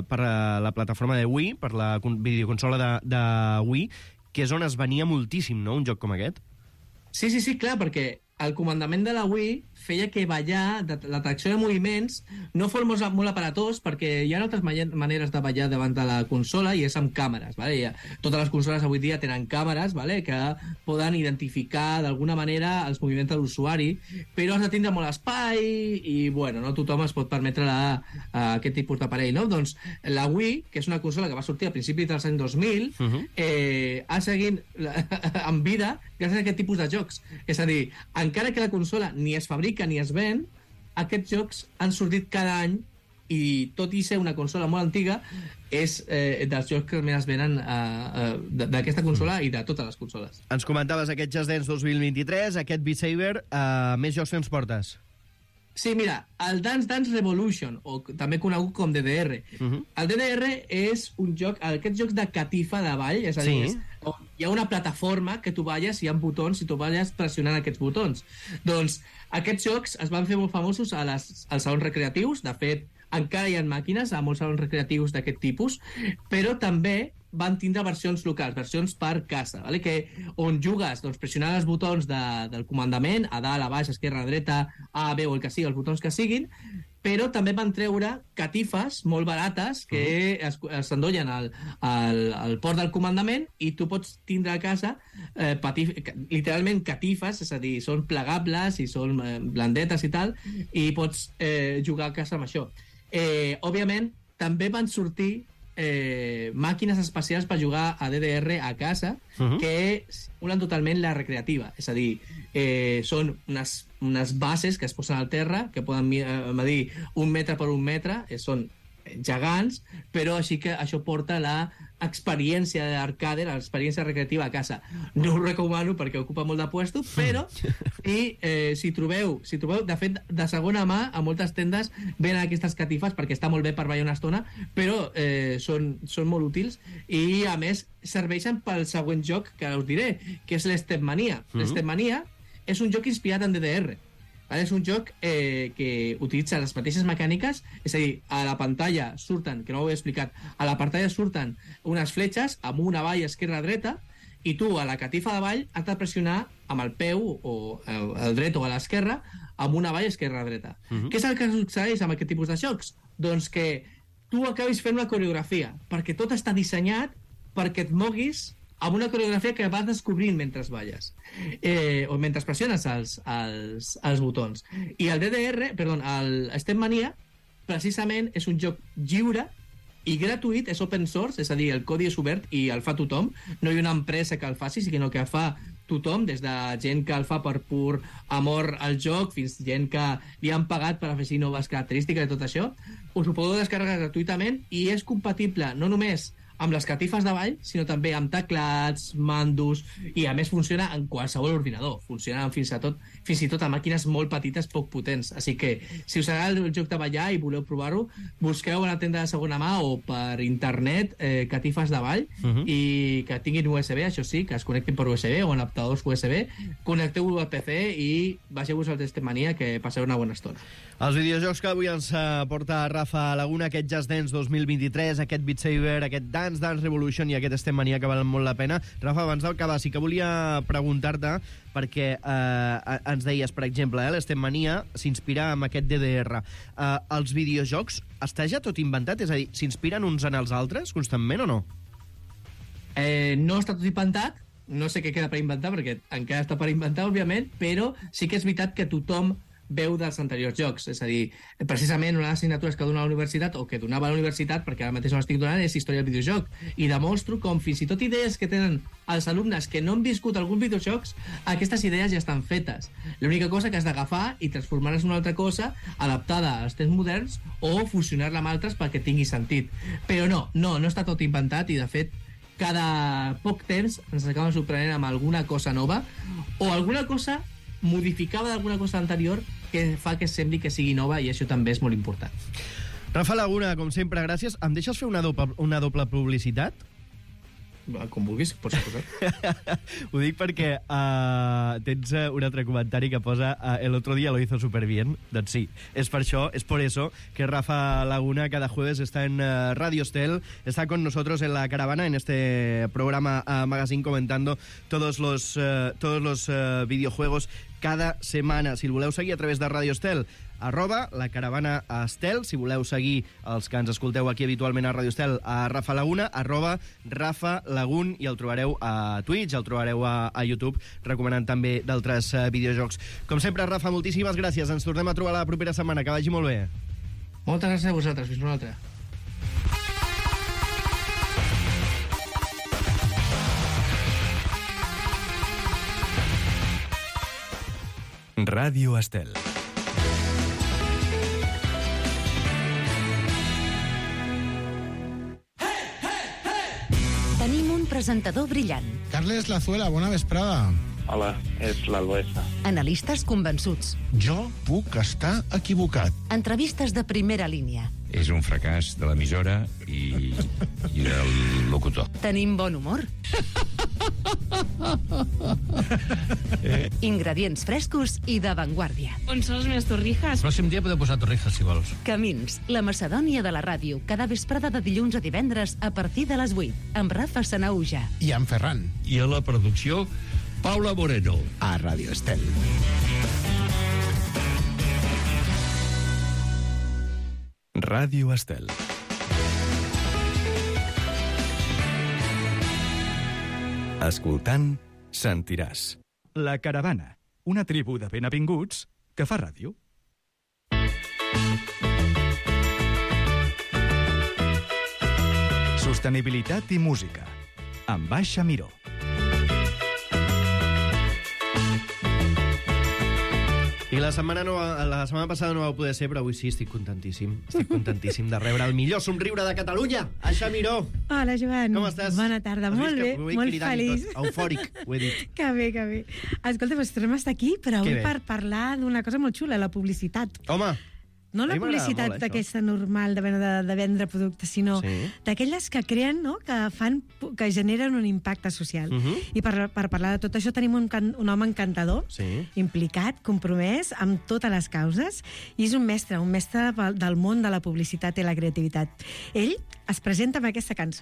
la plataforma de Wii, per la videoconsola de Wii, que és on es venia moltíssim, no?, un joc com aquest. Sí, clar, perquè el comandament de la Wii feia que ballar, la tracció de moviments, no fos molt aparatós, perquè hi ha altres maneres de ballar davant de la consola i és amb càmeres. Vale? Totes les consoles avui dia tenen càmeres, vale? Que poden identificar d'alguna manera els moviments de l'usuari, però has de tindre molt espai i no tothom es pot permetre aquest tipus d'aparell. No? Doncs la Wii, que és una consola que va sortir a principis dels anys 2000, ha seguit en vida gràcies a aquest tipus de jocs. És a dir, encara que la consola ni es fabrica ni es ven, aquests jocs han sortit cada any i tot i ser una consola molt antiga és dels jocs que més es venen d'aquesta consola i de totes les consoles. Ens comentaves aquest Just Dance 2023, aquest Beat Saber, més jocs que ens portes? Sí, mira, el Dance Dance Revolution, o també conegut com DDR. El DDR és un joc, aquests jocs de catifa de ball, és a dir, hi ha una plataforma que tu balles i hi ha botons i tu balles pressionant aquests botons. Doncs aquests jocs es van fer molt famosos als salons recreatius. De fet, encara hi ha màquines a molts salons recreatius d'aquest tipus, però també van tindre versions locals, versions per casa, vale? On jugues pressionant els botons del comandament, a dalt, a baix, a esquerra, a dreta, A, B o el que sigui, els botons que siguin, però també van treure catifes molt barates que s'endollen al port del comandament i tu pots tindre a casa literalment catifes, és a dir, són plegables i són blandetes i tal, i pots jugar a casa amb això. Òbviament, també van sortir màquines especials per jugar a DDR a casa que simulen totalment la recreativa, és a dir, són unes bases que es posen al terra que poden medir 1 metre per 1 metre, són gegants, però així que això porta l'experiència d'arcade, l'experiència recreativa a casa. No ho recomano perquè ocupa molt de puesto, però si trobeu, de fet, de segona mà, a moltes tendes venen aquestes catifes perquè està molt bé per ballar una estona, però són molt útils i, a més, serveixen pel següent joc que us diré, que és l'Stepmania. L'Stepmania és un joc inspirat en DDR. És un joc que utilitza les mateixes mecàniques, és a dir, a la pantalla surten, que no ho he explicat, a la pantalla surten unes fletxes amb una vall esquerra-dreta i tu a la catifa de ball has de pressionar amb el peu o el dret o a l'esquerra amb una vall esquerra-dreta. Què és el que succeeix amb aquest tipus de jocs? Doncs que tu acabis fent una coreografia, perquè tot està dissenyat perquè et moguis amb una coreografia que vas descobrint mentre balles o mentre pressiones els botons. I el Stepmania precisament és un joc lliure i gratuït, és open source, és a dir, el codi és obert i el fa tothom, no hi ha una empresa que el faci, sinó que el fa tothom, des de gent que el fa per pur amor al joc fins gent que li han pagat per afegir noves característiques i tot això. Us ho podeu descarregar gratuïtament i és compatible no només amb les catifes de ball, sinó també amb teclats, mandos, i a més funciona en qualsevol ordinador. Funciona fins i tot a màquines molt petites, poc potents. Així que, si us agrada el joc de ballar i voleu provar-ho, busqueu a la tenda de segona mà o per internet catifes de ball i que tinguin USB, això sí, que es connectin per USB o en adaptadors USB. Connecteu-ho al PC i baixeu-vos al Testemania, que passeu una bona estona. Els videojocs que avui ens porta Rafa Laguna, aquest Just Dance 2023, aquest Beat Saber, aquest Dance Revolution i aquest Testemania que valen molt la pena. Rafa, abans d'acabar, sí que volia preguntar-te, perquè ens deies, per exemple, l'Estemania s'inspira en aquest DDR. Els videojocs està ja tot inventat? És a dir, s'inspiren uns en els altres constantment o no? No està tot inventat, no sé què queda per inventar, perquè encara està per inventar, òbviament, però sí que és veritat que tothom veu dels anteriors jocs. És a dir, precisament una de les assignatures que dona a la universitat, o que donava a la universitat, perquè ara mateix no l'estic donant, és història del videojoc. I demostro com fins i tot idees que tenen els alumnes que no han viscut alguns videojocs, aquestes idees ja estan fetes. L'única cosa que has d'agafar i transformar-les en una altra cosa adaptada als temps moderns o fusionar-la amb altres perquè tingui sentit. Però no està tot inventat i, de fet, cada poc temps ens acaben sorprenent amb alguna cosa nova o alguna cosa modificada d'alguna cosa anterior que fa que sembli que sigui nova, i això també és molt important. Rafa Laguna, com sempre, gràcies. Em deixes fer una doble publicitat? Com vulguis, pots posar. Ho dic perquè tens un altre comentari que posa el otro día lo hizo súper bien. Doncs sí, es por eso que Rafa Laguna cada jueves está en Radio Estel, está con nosotros en la caravana, en este programa Magazine, comentando todos los videojuegos cada setmana. Si el voleu seguir a través de Radio Estel, @la caravana Estel. Si voleu seguir els que ens escolteu aquí habitualment a Radio Estel, a Rafa Laguna, @Rafa Lagun, i el trobareu a Twitch, el trobareu a YouTube, recomanant també d'altres videojocs. Com sempre, Rafa, moltíssimes gràcies. Ens tornem a trobar la propera setmana. Que vagi molt bé. Moltes gràcies a vosaltres. Fins una altra. Ràdio Estel. Tenim un presentador brillant. Carles Lazuela, bona vesprada. Hola, és l'Albuesa. Analistes convençuts. Jo puc estar equivocat. Entrevistes de primera línia. És un fracàs de l'emissora i del locutor. Tenim bon humor. Ingredients frescos i d'avantguàrdia. On són les meves torrijas? El pròxim dia podeu posar torrijas, si vols. Camins, la Macedònia de la ràdio, cada vesprada de dilluns a divendres a partir de les 8, amb Rafa Sanauja. I amb Ferran. I a la producció, Paula Moreno. A Ràdio Estel. Ràdio Estel. Escoltant, sentiràs. La Caravana, una tribu de benvinguts que fa ràdio. Sostenibilitat i música, amb Baixa Miró. I la setmana passada no va poder ser, però avui sí, estic contentíssim. Estic contentíssim de rebre el millor somriure de Catalunya, Aixa Miró. Hola, Joan. Com estàs? Bona tarda, molt bé, molt feliç. Eufòric, ho he dit. Que bé, que bé. Escolta, doncs tornem a estar aquí, però avui per parlar d'una cosa molt xula, la publicitat. Home! No la publicitat aquesta normal de vendre productes, sinó d'aquelles que creen, no? que generen un impacte social. I per parlar de tot això tenim un home encantador, implicat, compromès amb totes les causes, i és un mestre del món de la publicitat i la creativitat. Ell es presenta amb aquesta cançó.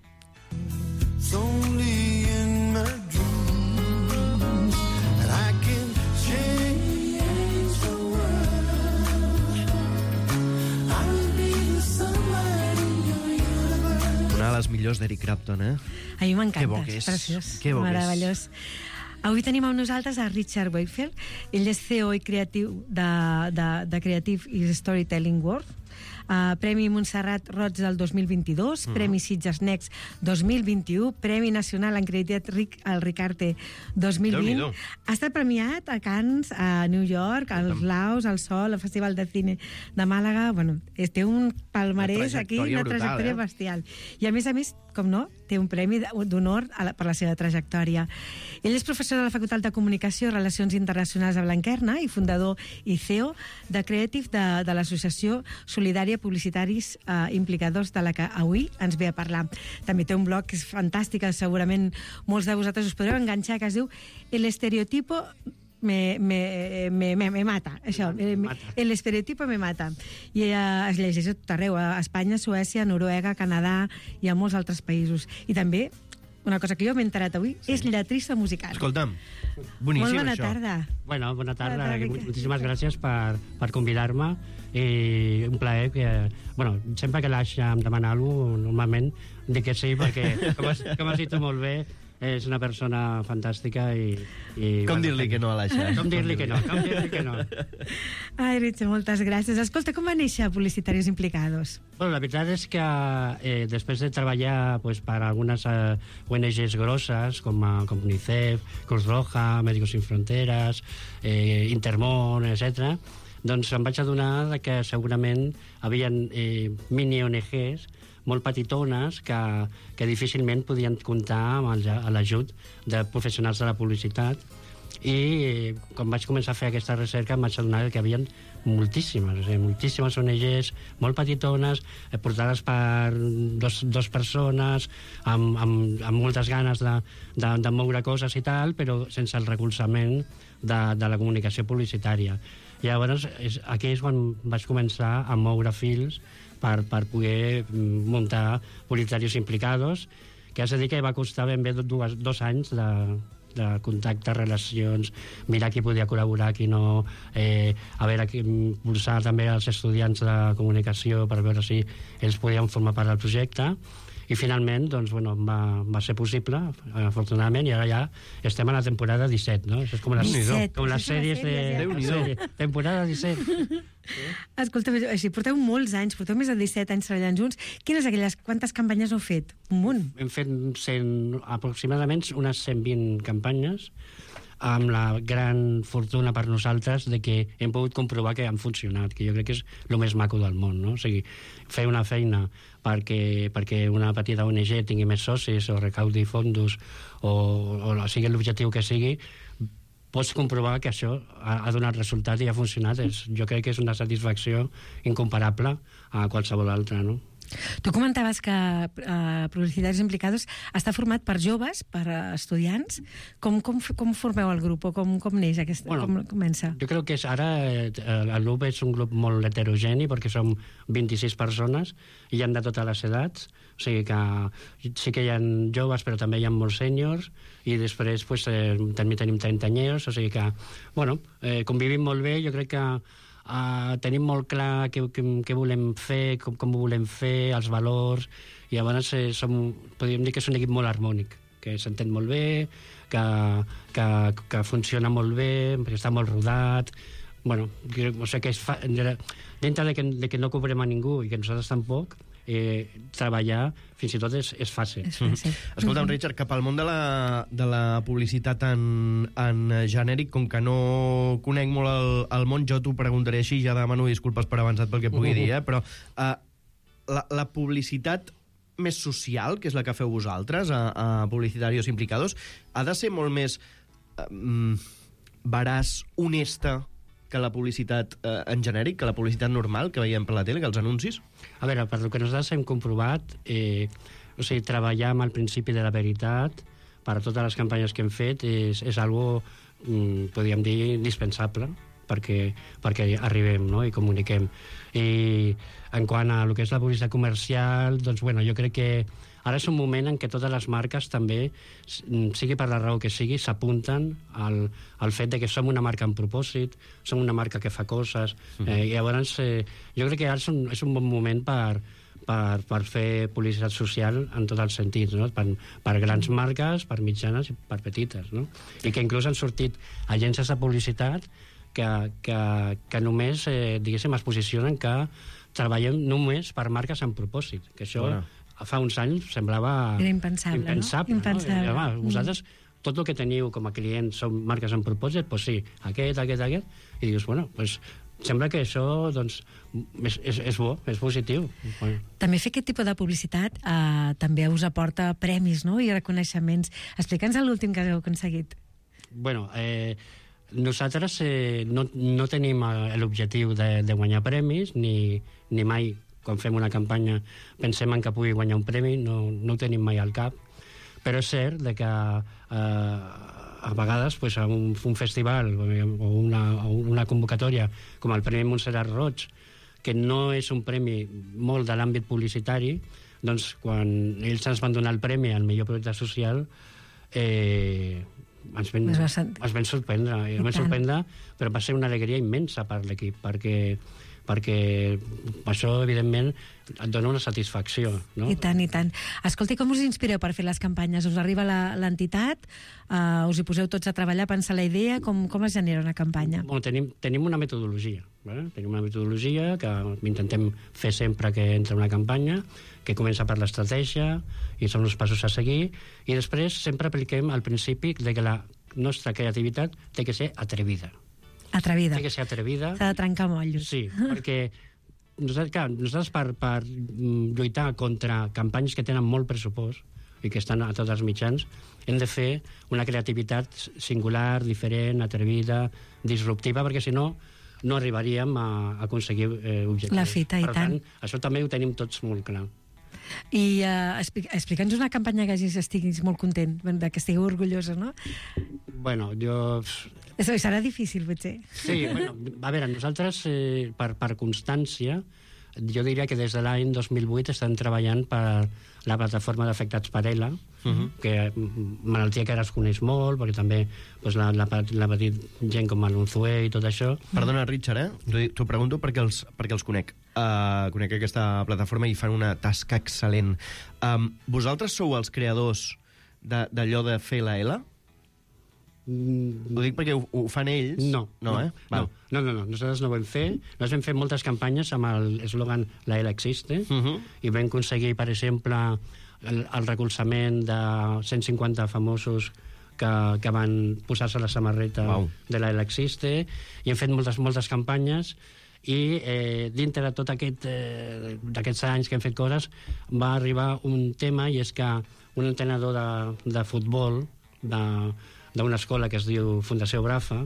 Una de les millors d'Eric Clapton, eh? A mi m'encanta, és preciós, meravellós. Avui tenim amb nosaltres a Richard Wakefield. Ell és CEO i creatiu de Creative i Storytelling World. Premi Montserrat Roig del 2022, Premi Sitges Next 2021, Premi Nacional en Creativitat al Ricarte 2020. Ha estat premiat a Cannes, a New York, als Laos, al Sol, al Festival de Cine de Màlaga. Bueno, té un palmarès aquí, una trajectòria bestial. I a més, com no, té un premi d'honor per la seva trajectòria. Ell és professor de la Facultat de Comunicació i Relacions Internacionals de Blanquerna i fundador i CEO de Creative de l'associació solidària Publicitaris Implicadors, de la que avui ens ve a parlar. També té un blog que és fantàstic, segurament molts de vosaltres us podreu enganxar, que es diu El estereotipo me mata, això, el estereotipo me mata. I es llegeix a tot arreu, a Espanya, Suècia, Noruega, Canadà i a molts altres països. I també, una cosa que jo m'he enterat avui, és lletrista musical. Escolta'm, boníssim, molt bona això. tarda. Bueno, bona tarda. Moltíssimes gràcies per convidar-me. I un plaer que... Bueno, sempre que l'Aixa em demana alguna cosa, normalment dic que sí, perquè, com has dit molt bé, és una persona fantàstica i com dir-li que no a l'Aixa? Com dir-li que no, Ai, Ritxe, moltes gràcies. Escolta, com va néixer Publicitaris Implicados? Bueno, la veritat és que després de treballar per algunes ONGs grosses com UNICEF, Cruz Roja, Médicos Sin Fronteras, Intermón, etc., doncs em vaig adonar que segurament havien mini-ONGs molt petitones que difícilment podien comptar amb l'ajut de professionals de la publicitat, i quan vaig començar a fer aquesta recerca em vaig adonar que hi havia moltíssimes ONGs molt petitones, portades per dos persones amb moltes ganes de moure coses i tal, però sense el recolzament de la comunicació publicitària. I llavors aquí és quan vaig començar a moure fils per poder muntar Publicitarios Implicados, que has de dir que va costar ben bé 2 anys de contacte, relacions, mirar qui podia col·laborar, qui no, a veure, impulsar també els estudiants de comunicació per veure si ells podien formar part del projecte. I finalment, doncs, bueno, va ser possible, afortunadament, i ara ja estem a la temporada 17, no? Això és com les sèries de... Temporada 17. Escolta, així, porteu molts anys, porteu més de 17 anys treballant junts. Quantes campanyes heu fet? Un munt. Hem fet aproximadament unes 120 campanyes, amb la gran fortuna per nosaltres de que hem pogut comprovar que han funcionat, que jo crec que és el més maco del món, no? O sigui, fer una feina perquè una petita ONG tingui més socis o recaudi fondos o sigui l'objectiu que sigui, pots comprovar que això ha donat resultat i ha funcionat. Jo crec que és una satisfacció incomparable a qualsevol altra, no? Tu comentaves que Publicitaris Implicados està format per joves, per estudiants. Com formeu el grup o com neix com comença? Jo crec que ara el grup és un grup molt heterogeni perquè som 26 persones i hi ha de totes les edats. O sigui que sí que hi ha joves però també hi ha molts sèniors i després també tenim 30 anyers, o sigui que convivim molt bé. Jo crec que tenim molt clar què volem fer, com ho volem fer, els valors, i llavors podríem dir que és un equip molt harmònic, que s'entén molt bé, que funciona molt bé, que està molt rodat. Bueno, o sigui que dintre de que no cobrem a ningú i que nosaltres tampoc, treballar fins i tot és fàcil. Escolta'm, Richard, cap al món de la publicitat en genèric, com que no conec molt el món, jo t'ho preguntaré així, ja demano disculpes per avançat pel que pugui dir, però la publicitat més social, que és la que feu vosaltres a Publicitarios Implicados, ha de ser molt més veraç, honesta que la publicitat en genèric, que la publicitat normal que veiem per la tele, que els anuncis? A veure, per el que nosaltres hem comprovat, treballar amb el principi de la veritat per a totes les campanyes que hem fet és algo, podríem dir, indispensable perquè arribem, no?, i comuniquem. I en quant a el que és la publicitat comercial, doncs, jo crec que ara és un moment en què totes les marques també, sigui per la raó que sigui, s'apunten al fet de que som una marca amb propòsit, som una marca que fa coses, i llavors jo crec que ara és un bon moment per fer publicitat social en tots els sentits, no? Per grans marques, per mitjanes i per petites, no? I que inclús han sortit agències de publicitat que només, diguéssim, es posicionen que treballem només per marques amb propòsit, que això fa uns anys semblava era impensable, no? I, home, vosaltres, tot el que teniu com a clients són marques amb propòsit, doncs sí, aquest, i dius, bueno, doncs sembla que això doncs, és bo, és positiu. També fer aquest tipus de publicitat també us aporta premis, no?, i reconeixements. Explica'ns l'últim que heu aconseguit. Bueno, nosaltres no tenim l'objectiu de guanyar premis, ni mai, quan fem una campanya, pensem en que pugui guanyar un premi, no ho tenim mai al cap, però és cert que a vegades pues, a un festival o una convocatòria com el Premi Montserrat Roig, que no és un premi molt de l'àmbit publicitari, doncs quan ells ens van donar el premi al millor projecte social, ens vam sorprendre, però va ser una alegria immensa per l'equip, perquè això, evidentment, et dona una satisfacció, no? I tant, i tant. Escolti, com us inspireu per fer les campanyes? Us arriba l'entitat? Us hi poseu tots a treballar, a pensar la idea? Com es genera una campanya? Bueno, tenim una metodologia. Tenim una metodologia que intentem fer sempre que entra una campanya, que comença per l'estratègia, i són els passos a seguir, i després sempre apliquem el principi de que la nostra creativitat té que ser atrevida. Atrevida. Té que ser atrevida. S'ha de trencar mollos. Sí, perquè nosaltres per lluitar contra campanyes que tenen molt pressupost i que estan a tots els mitjans, hem de fer una creativitat singular, diferent, atrevida, disruptiva, perquè si no arribaríem a aconseguir objectius. La fita, i tant. Per tant, això també ho tenim tots molt clar. I explica'ns una campanya que estiguis molt content, que estigueu orgullosa, no? Bueno, jo... Serà difícil, potser. Sí, bueno, a veure, nosaltres, per constància, jo diria que des de l'any 2008 estem treballant per la plataforma d'afectats per ELA, que malaltia que ara es coneix molt, perquè també l'ha patit gent com l'Unzué i tot això. Perdona, Richard, t'ho pregunto perquè els conec. Conec aquesta plataforma i fan una tasca excel·lent. Vosaltres sou els creadors d'allò de fer la ELA? Ho dic perquè ho fan ells? No, nosaltres no ho vam fer. Nosaltres vam fer moltes campanyes amb l'eslògan La ELA existe, i vam aconseguir, per exemple, el recolzament de 150 famosos que van posar-se la samarreta de la ELA existe, i hem fet moltes campanyes, i dintre de tot d'aquests anys que hem fet coses va arribar un tema, i és que un entrenador de futbol d'una escola que es diu Fundació Brafa,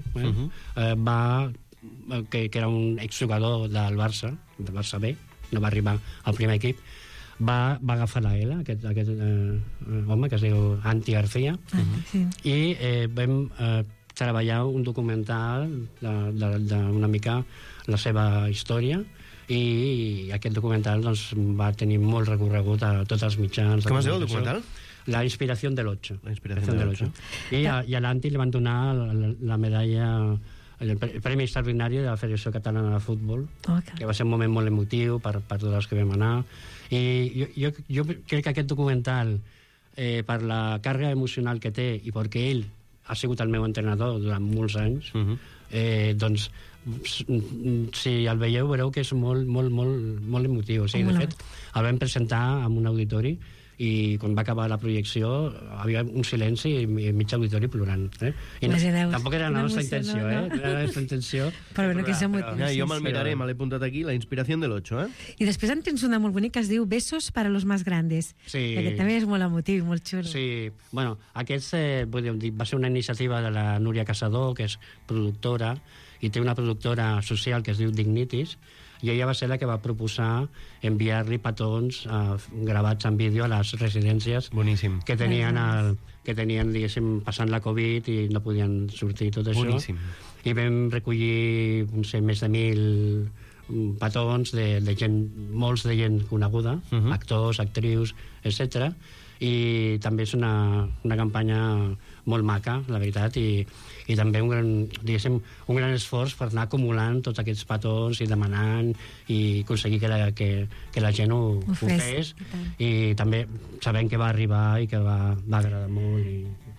que era un exjugador del Barça B, no va arribar al primer equip, va agafar la ELA, aquest home que es diu Anti García, i vam treballar un documental d'una mica la seva història, i aquest documental va tenir molt recorregut a tots els mitjans. Com es diu el documental? La inspiración del 8. I a l'Anti li van donar la medalla, el Premi Extraordinari de la Federació Catalana de Futbol, que va ser un moment molt emotiu per tots els que vam anar. I jo crec que aquest documental, per la càrrega emocional que té i perquè ell ha sigut el meu entrenador durant molts anys, doncs si el veieu veureu que és molt emotiu. De fet, el vam presentar en un auditori i quan va acabar la projecció havia un silenci i mig auditori plorant. Tampoc era la nostra intenció, era la nostra intenció. Però bueno, que és emotiu. Jo me'l miraré, me l'he apuntat aquí, la inspiració del 8, I després en tens una molt bonica que es diu Besos para los más grandes. Sí. Que també és molt emotiu i molt xulo. Sí, bueno, aquest va ser una iniciativa de la Núria Casador, que és productora, i té una productora social que es diu Dignitis, i ella va ser la que va proposar enviar-li petons gravats en vídeo a les residències que tenien, diguéssim, passant la Covid i no podien sortir, tot això. Boníssim. I vam recollir, no sé, més de 1.000 petons de gent, molts de gent coneguda, actors, actrius, etc. I també és una campanya molt maca, la veritat, i també un gran esforç per anar acumulant tots aquests petons i demanant i aconseguir que la gent ho fes, i també sabent que va arribar i que va agradar molt.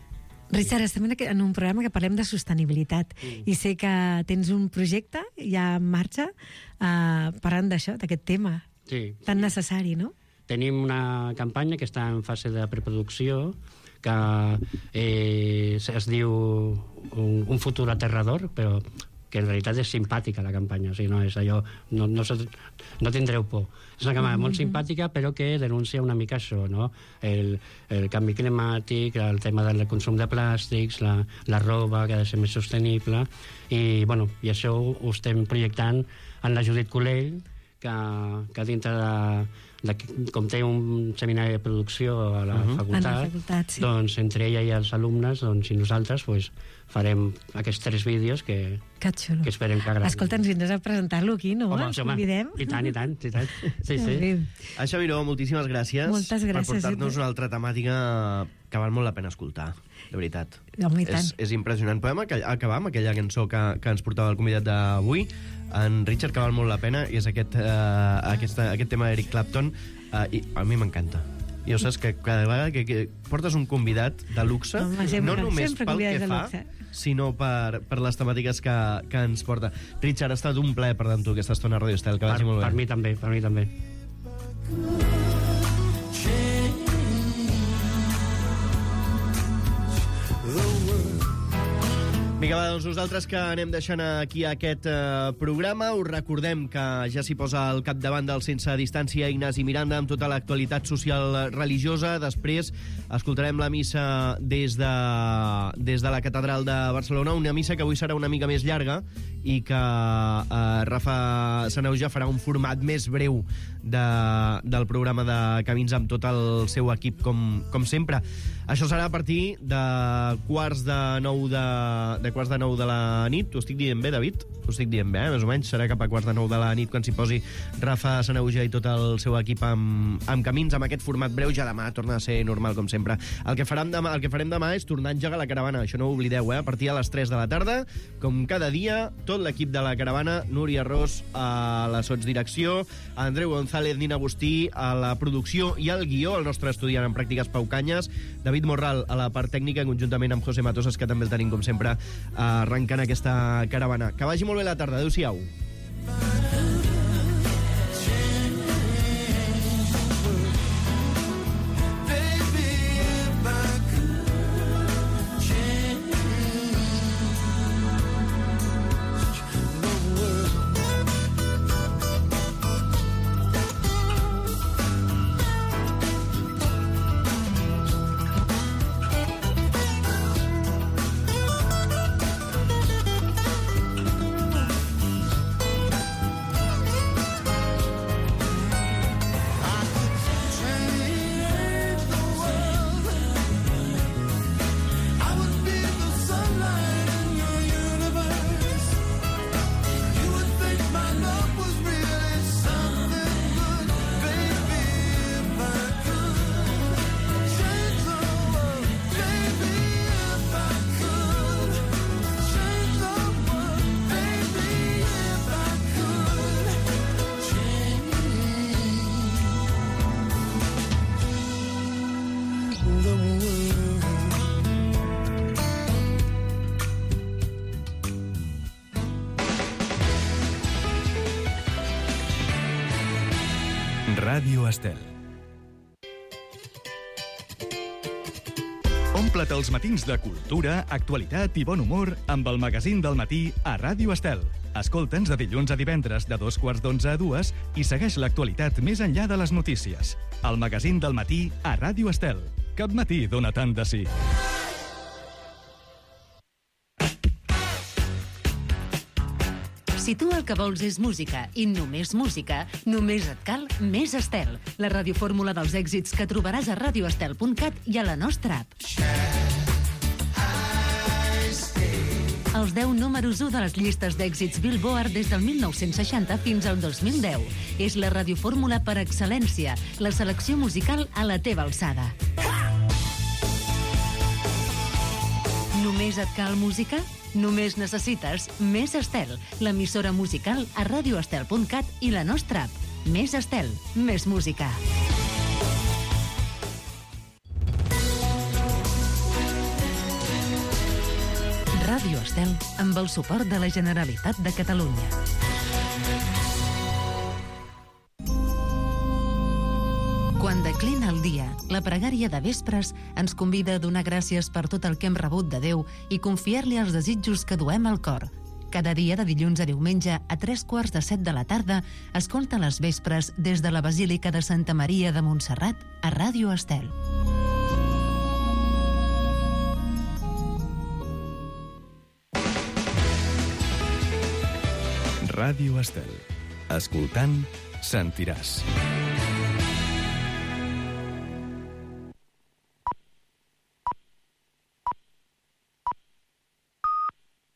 Richard, estem en un programa que parlem de sostenibilitat i sé que tens un projecte ja en marxa parlant d'això, d'aquest tema tan necessari, no? Tenim una campanya que està en fase de preproducció que es diu Un futur aterrador, però que en realitat és simpàtica la campanya, o sigui, no és allò, no tindreu por. És una campanya molt simpàtica, però que denuncia una mica això, no? El canvi climàtic, el tema del consum de plàstics, la roba, que ha de ser més sostenible, i això ho estem projectant en la Judit Colell, que dintre com té un seminari de producció a la facultat, doncs entre ella i els alumnes i nosaltres farem aquests 3 vídeos que esperem que agradin. Escolta, ens vindràs a presentar-lo aquí, no? Home, ens convidem? I tant. Sí. Aixa Miró, moltíssimes gràcies. Moltes gràcies. Per portar-nos una altra temàtica que val molt la pena escoltar, de veritat. Home, i tant. És impressionant. Podem acabar amb aquella cançó que ens portava el convidat d'avui, en Richard, que val molt la pena, i és aquest tema d'Eric Clapton, i a mi m'encanta. I saps que cada vegada que portes un convidat de luxe, no només pel que fa, sinó per les temàtiques que ens porta. Richard, ha estat un plaer parlar amb tu aquesta estona a Radio Estel, que vagi molt bé. Per mi també. Vinga, va, doncs nosaltres que anem deixant aquí aquest programa. Us recordem que ja s'hi posa al capdavant del Sense Distància Ignasi Miranda amb tota l'actualitat social religiosa. Després escoltarem la missa des de la Catedral de Barcelona, una missa que avui serà una mica més llarga i que Rafa Saneuja farà un format més breu del programa de Camins amb tot el seu equip, com sempre. Això serà a partir de quarts de 9 de la nit. Ho estic dient bé, David? Ho estic dient bé, més o menys. Serà cap a quarts de 9 de la nit quan s'hi posi Rafa Saneuja i tot el seu equip amb Camins, amb aquest format breu. Ja demà torna a ser normal, com sempre. El que farem demà és tornar a engegar la caravana. Això no ho oblideu, a partir de les 3 de la tarda. Com cada dia, tot l'equip de la caravana, Núria Ros a la sotsdirecció, Andreu González, Nina Agustí a la producció i al guió, el nostre estudiant en pràctiques Pau Canyes, David Morral a la part tècnica, conjuntament amb José Matosas, que també el tenim, com sempre, arrencant aquesta caravana. Que vagi molt bé la tarda. Adéu-siau. Ràdio Estel. Ompla't els matins de cultura, actualitat i bon humor amb el magazín del matí a Ràdio Estel. Escolta'ns de dilluns a divendres de 2:45 a 2 i segueix l'actualitat més enllà de les notícies. El magazín del matí a Ràdio Estel. Cap matí dona tant de sí. Si tu el que vols és música i només música, només et cal Més Estel, la radiofórmula dels èxits que trobaràs a radioestel.cat i a la nostra app. Els 10 números 1 de les llistes d'èxits Billboard des del 1960 fins al 2010. És la radiofórmula per excel·lència, la selecció musical a la teva alçada. Només et cal música? Només necessites Més Estel, l'emissora musical a radioestel.cat i la nostra app. Més Estel, més música. Ràdio Estel amb el suport de la Generalitat de Catalunya. Quan declina el dia, la pregària de vespres ens convida a donar gràcies per tot el que hem rebut de Déu i confiar-li els desitjos que duem al cor. Cada dia de dilluns a diumenge a 7:45 de la tarda, escolta les vespres des de la Basílica de Santa Maria de Montserrat a Ràdio Estel. Ràdio Estel. Escoltant, sentiràs.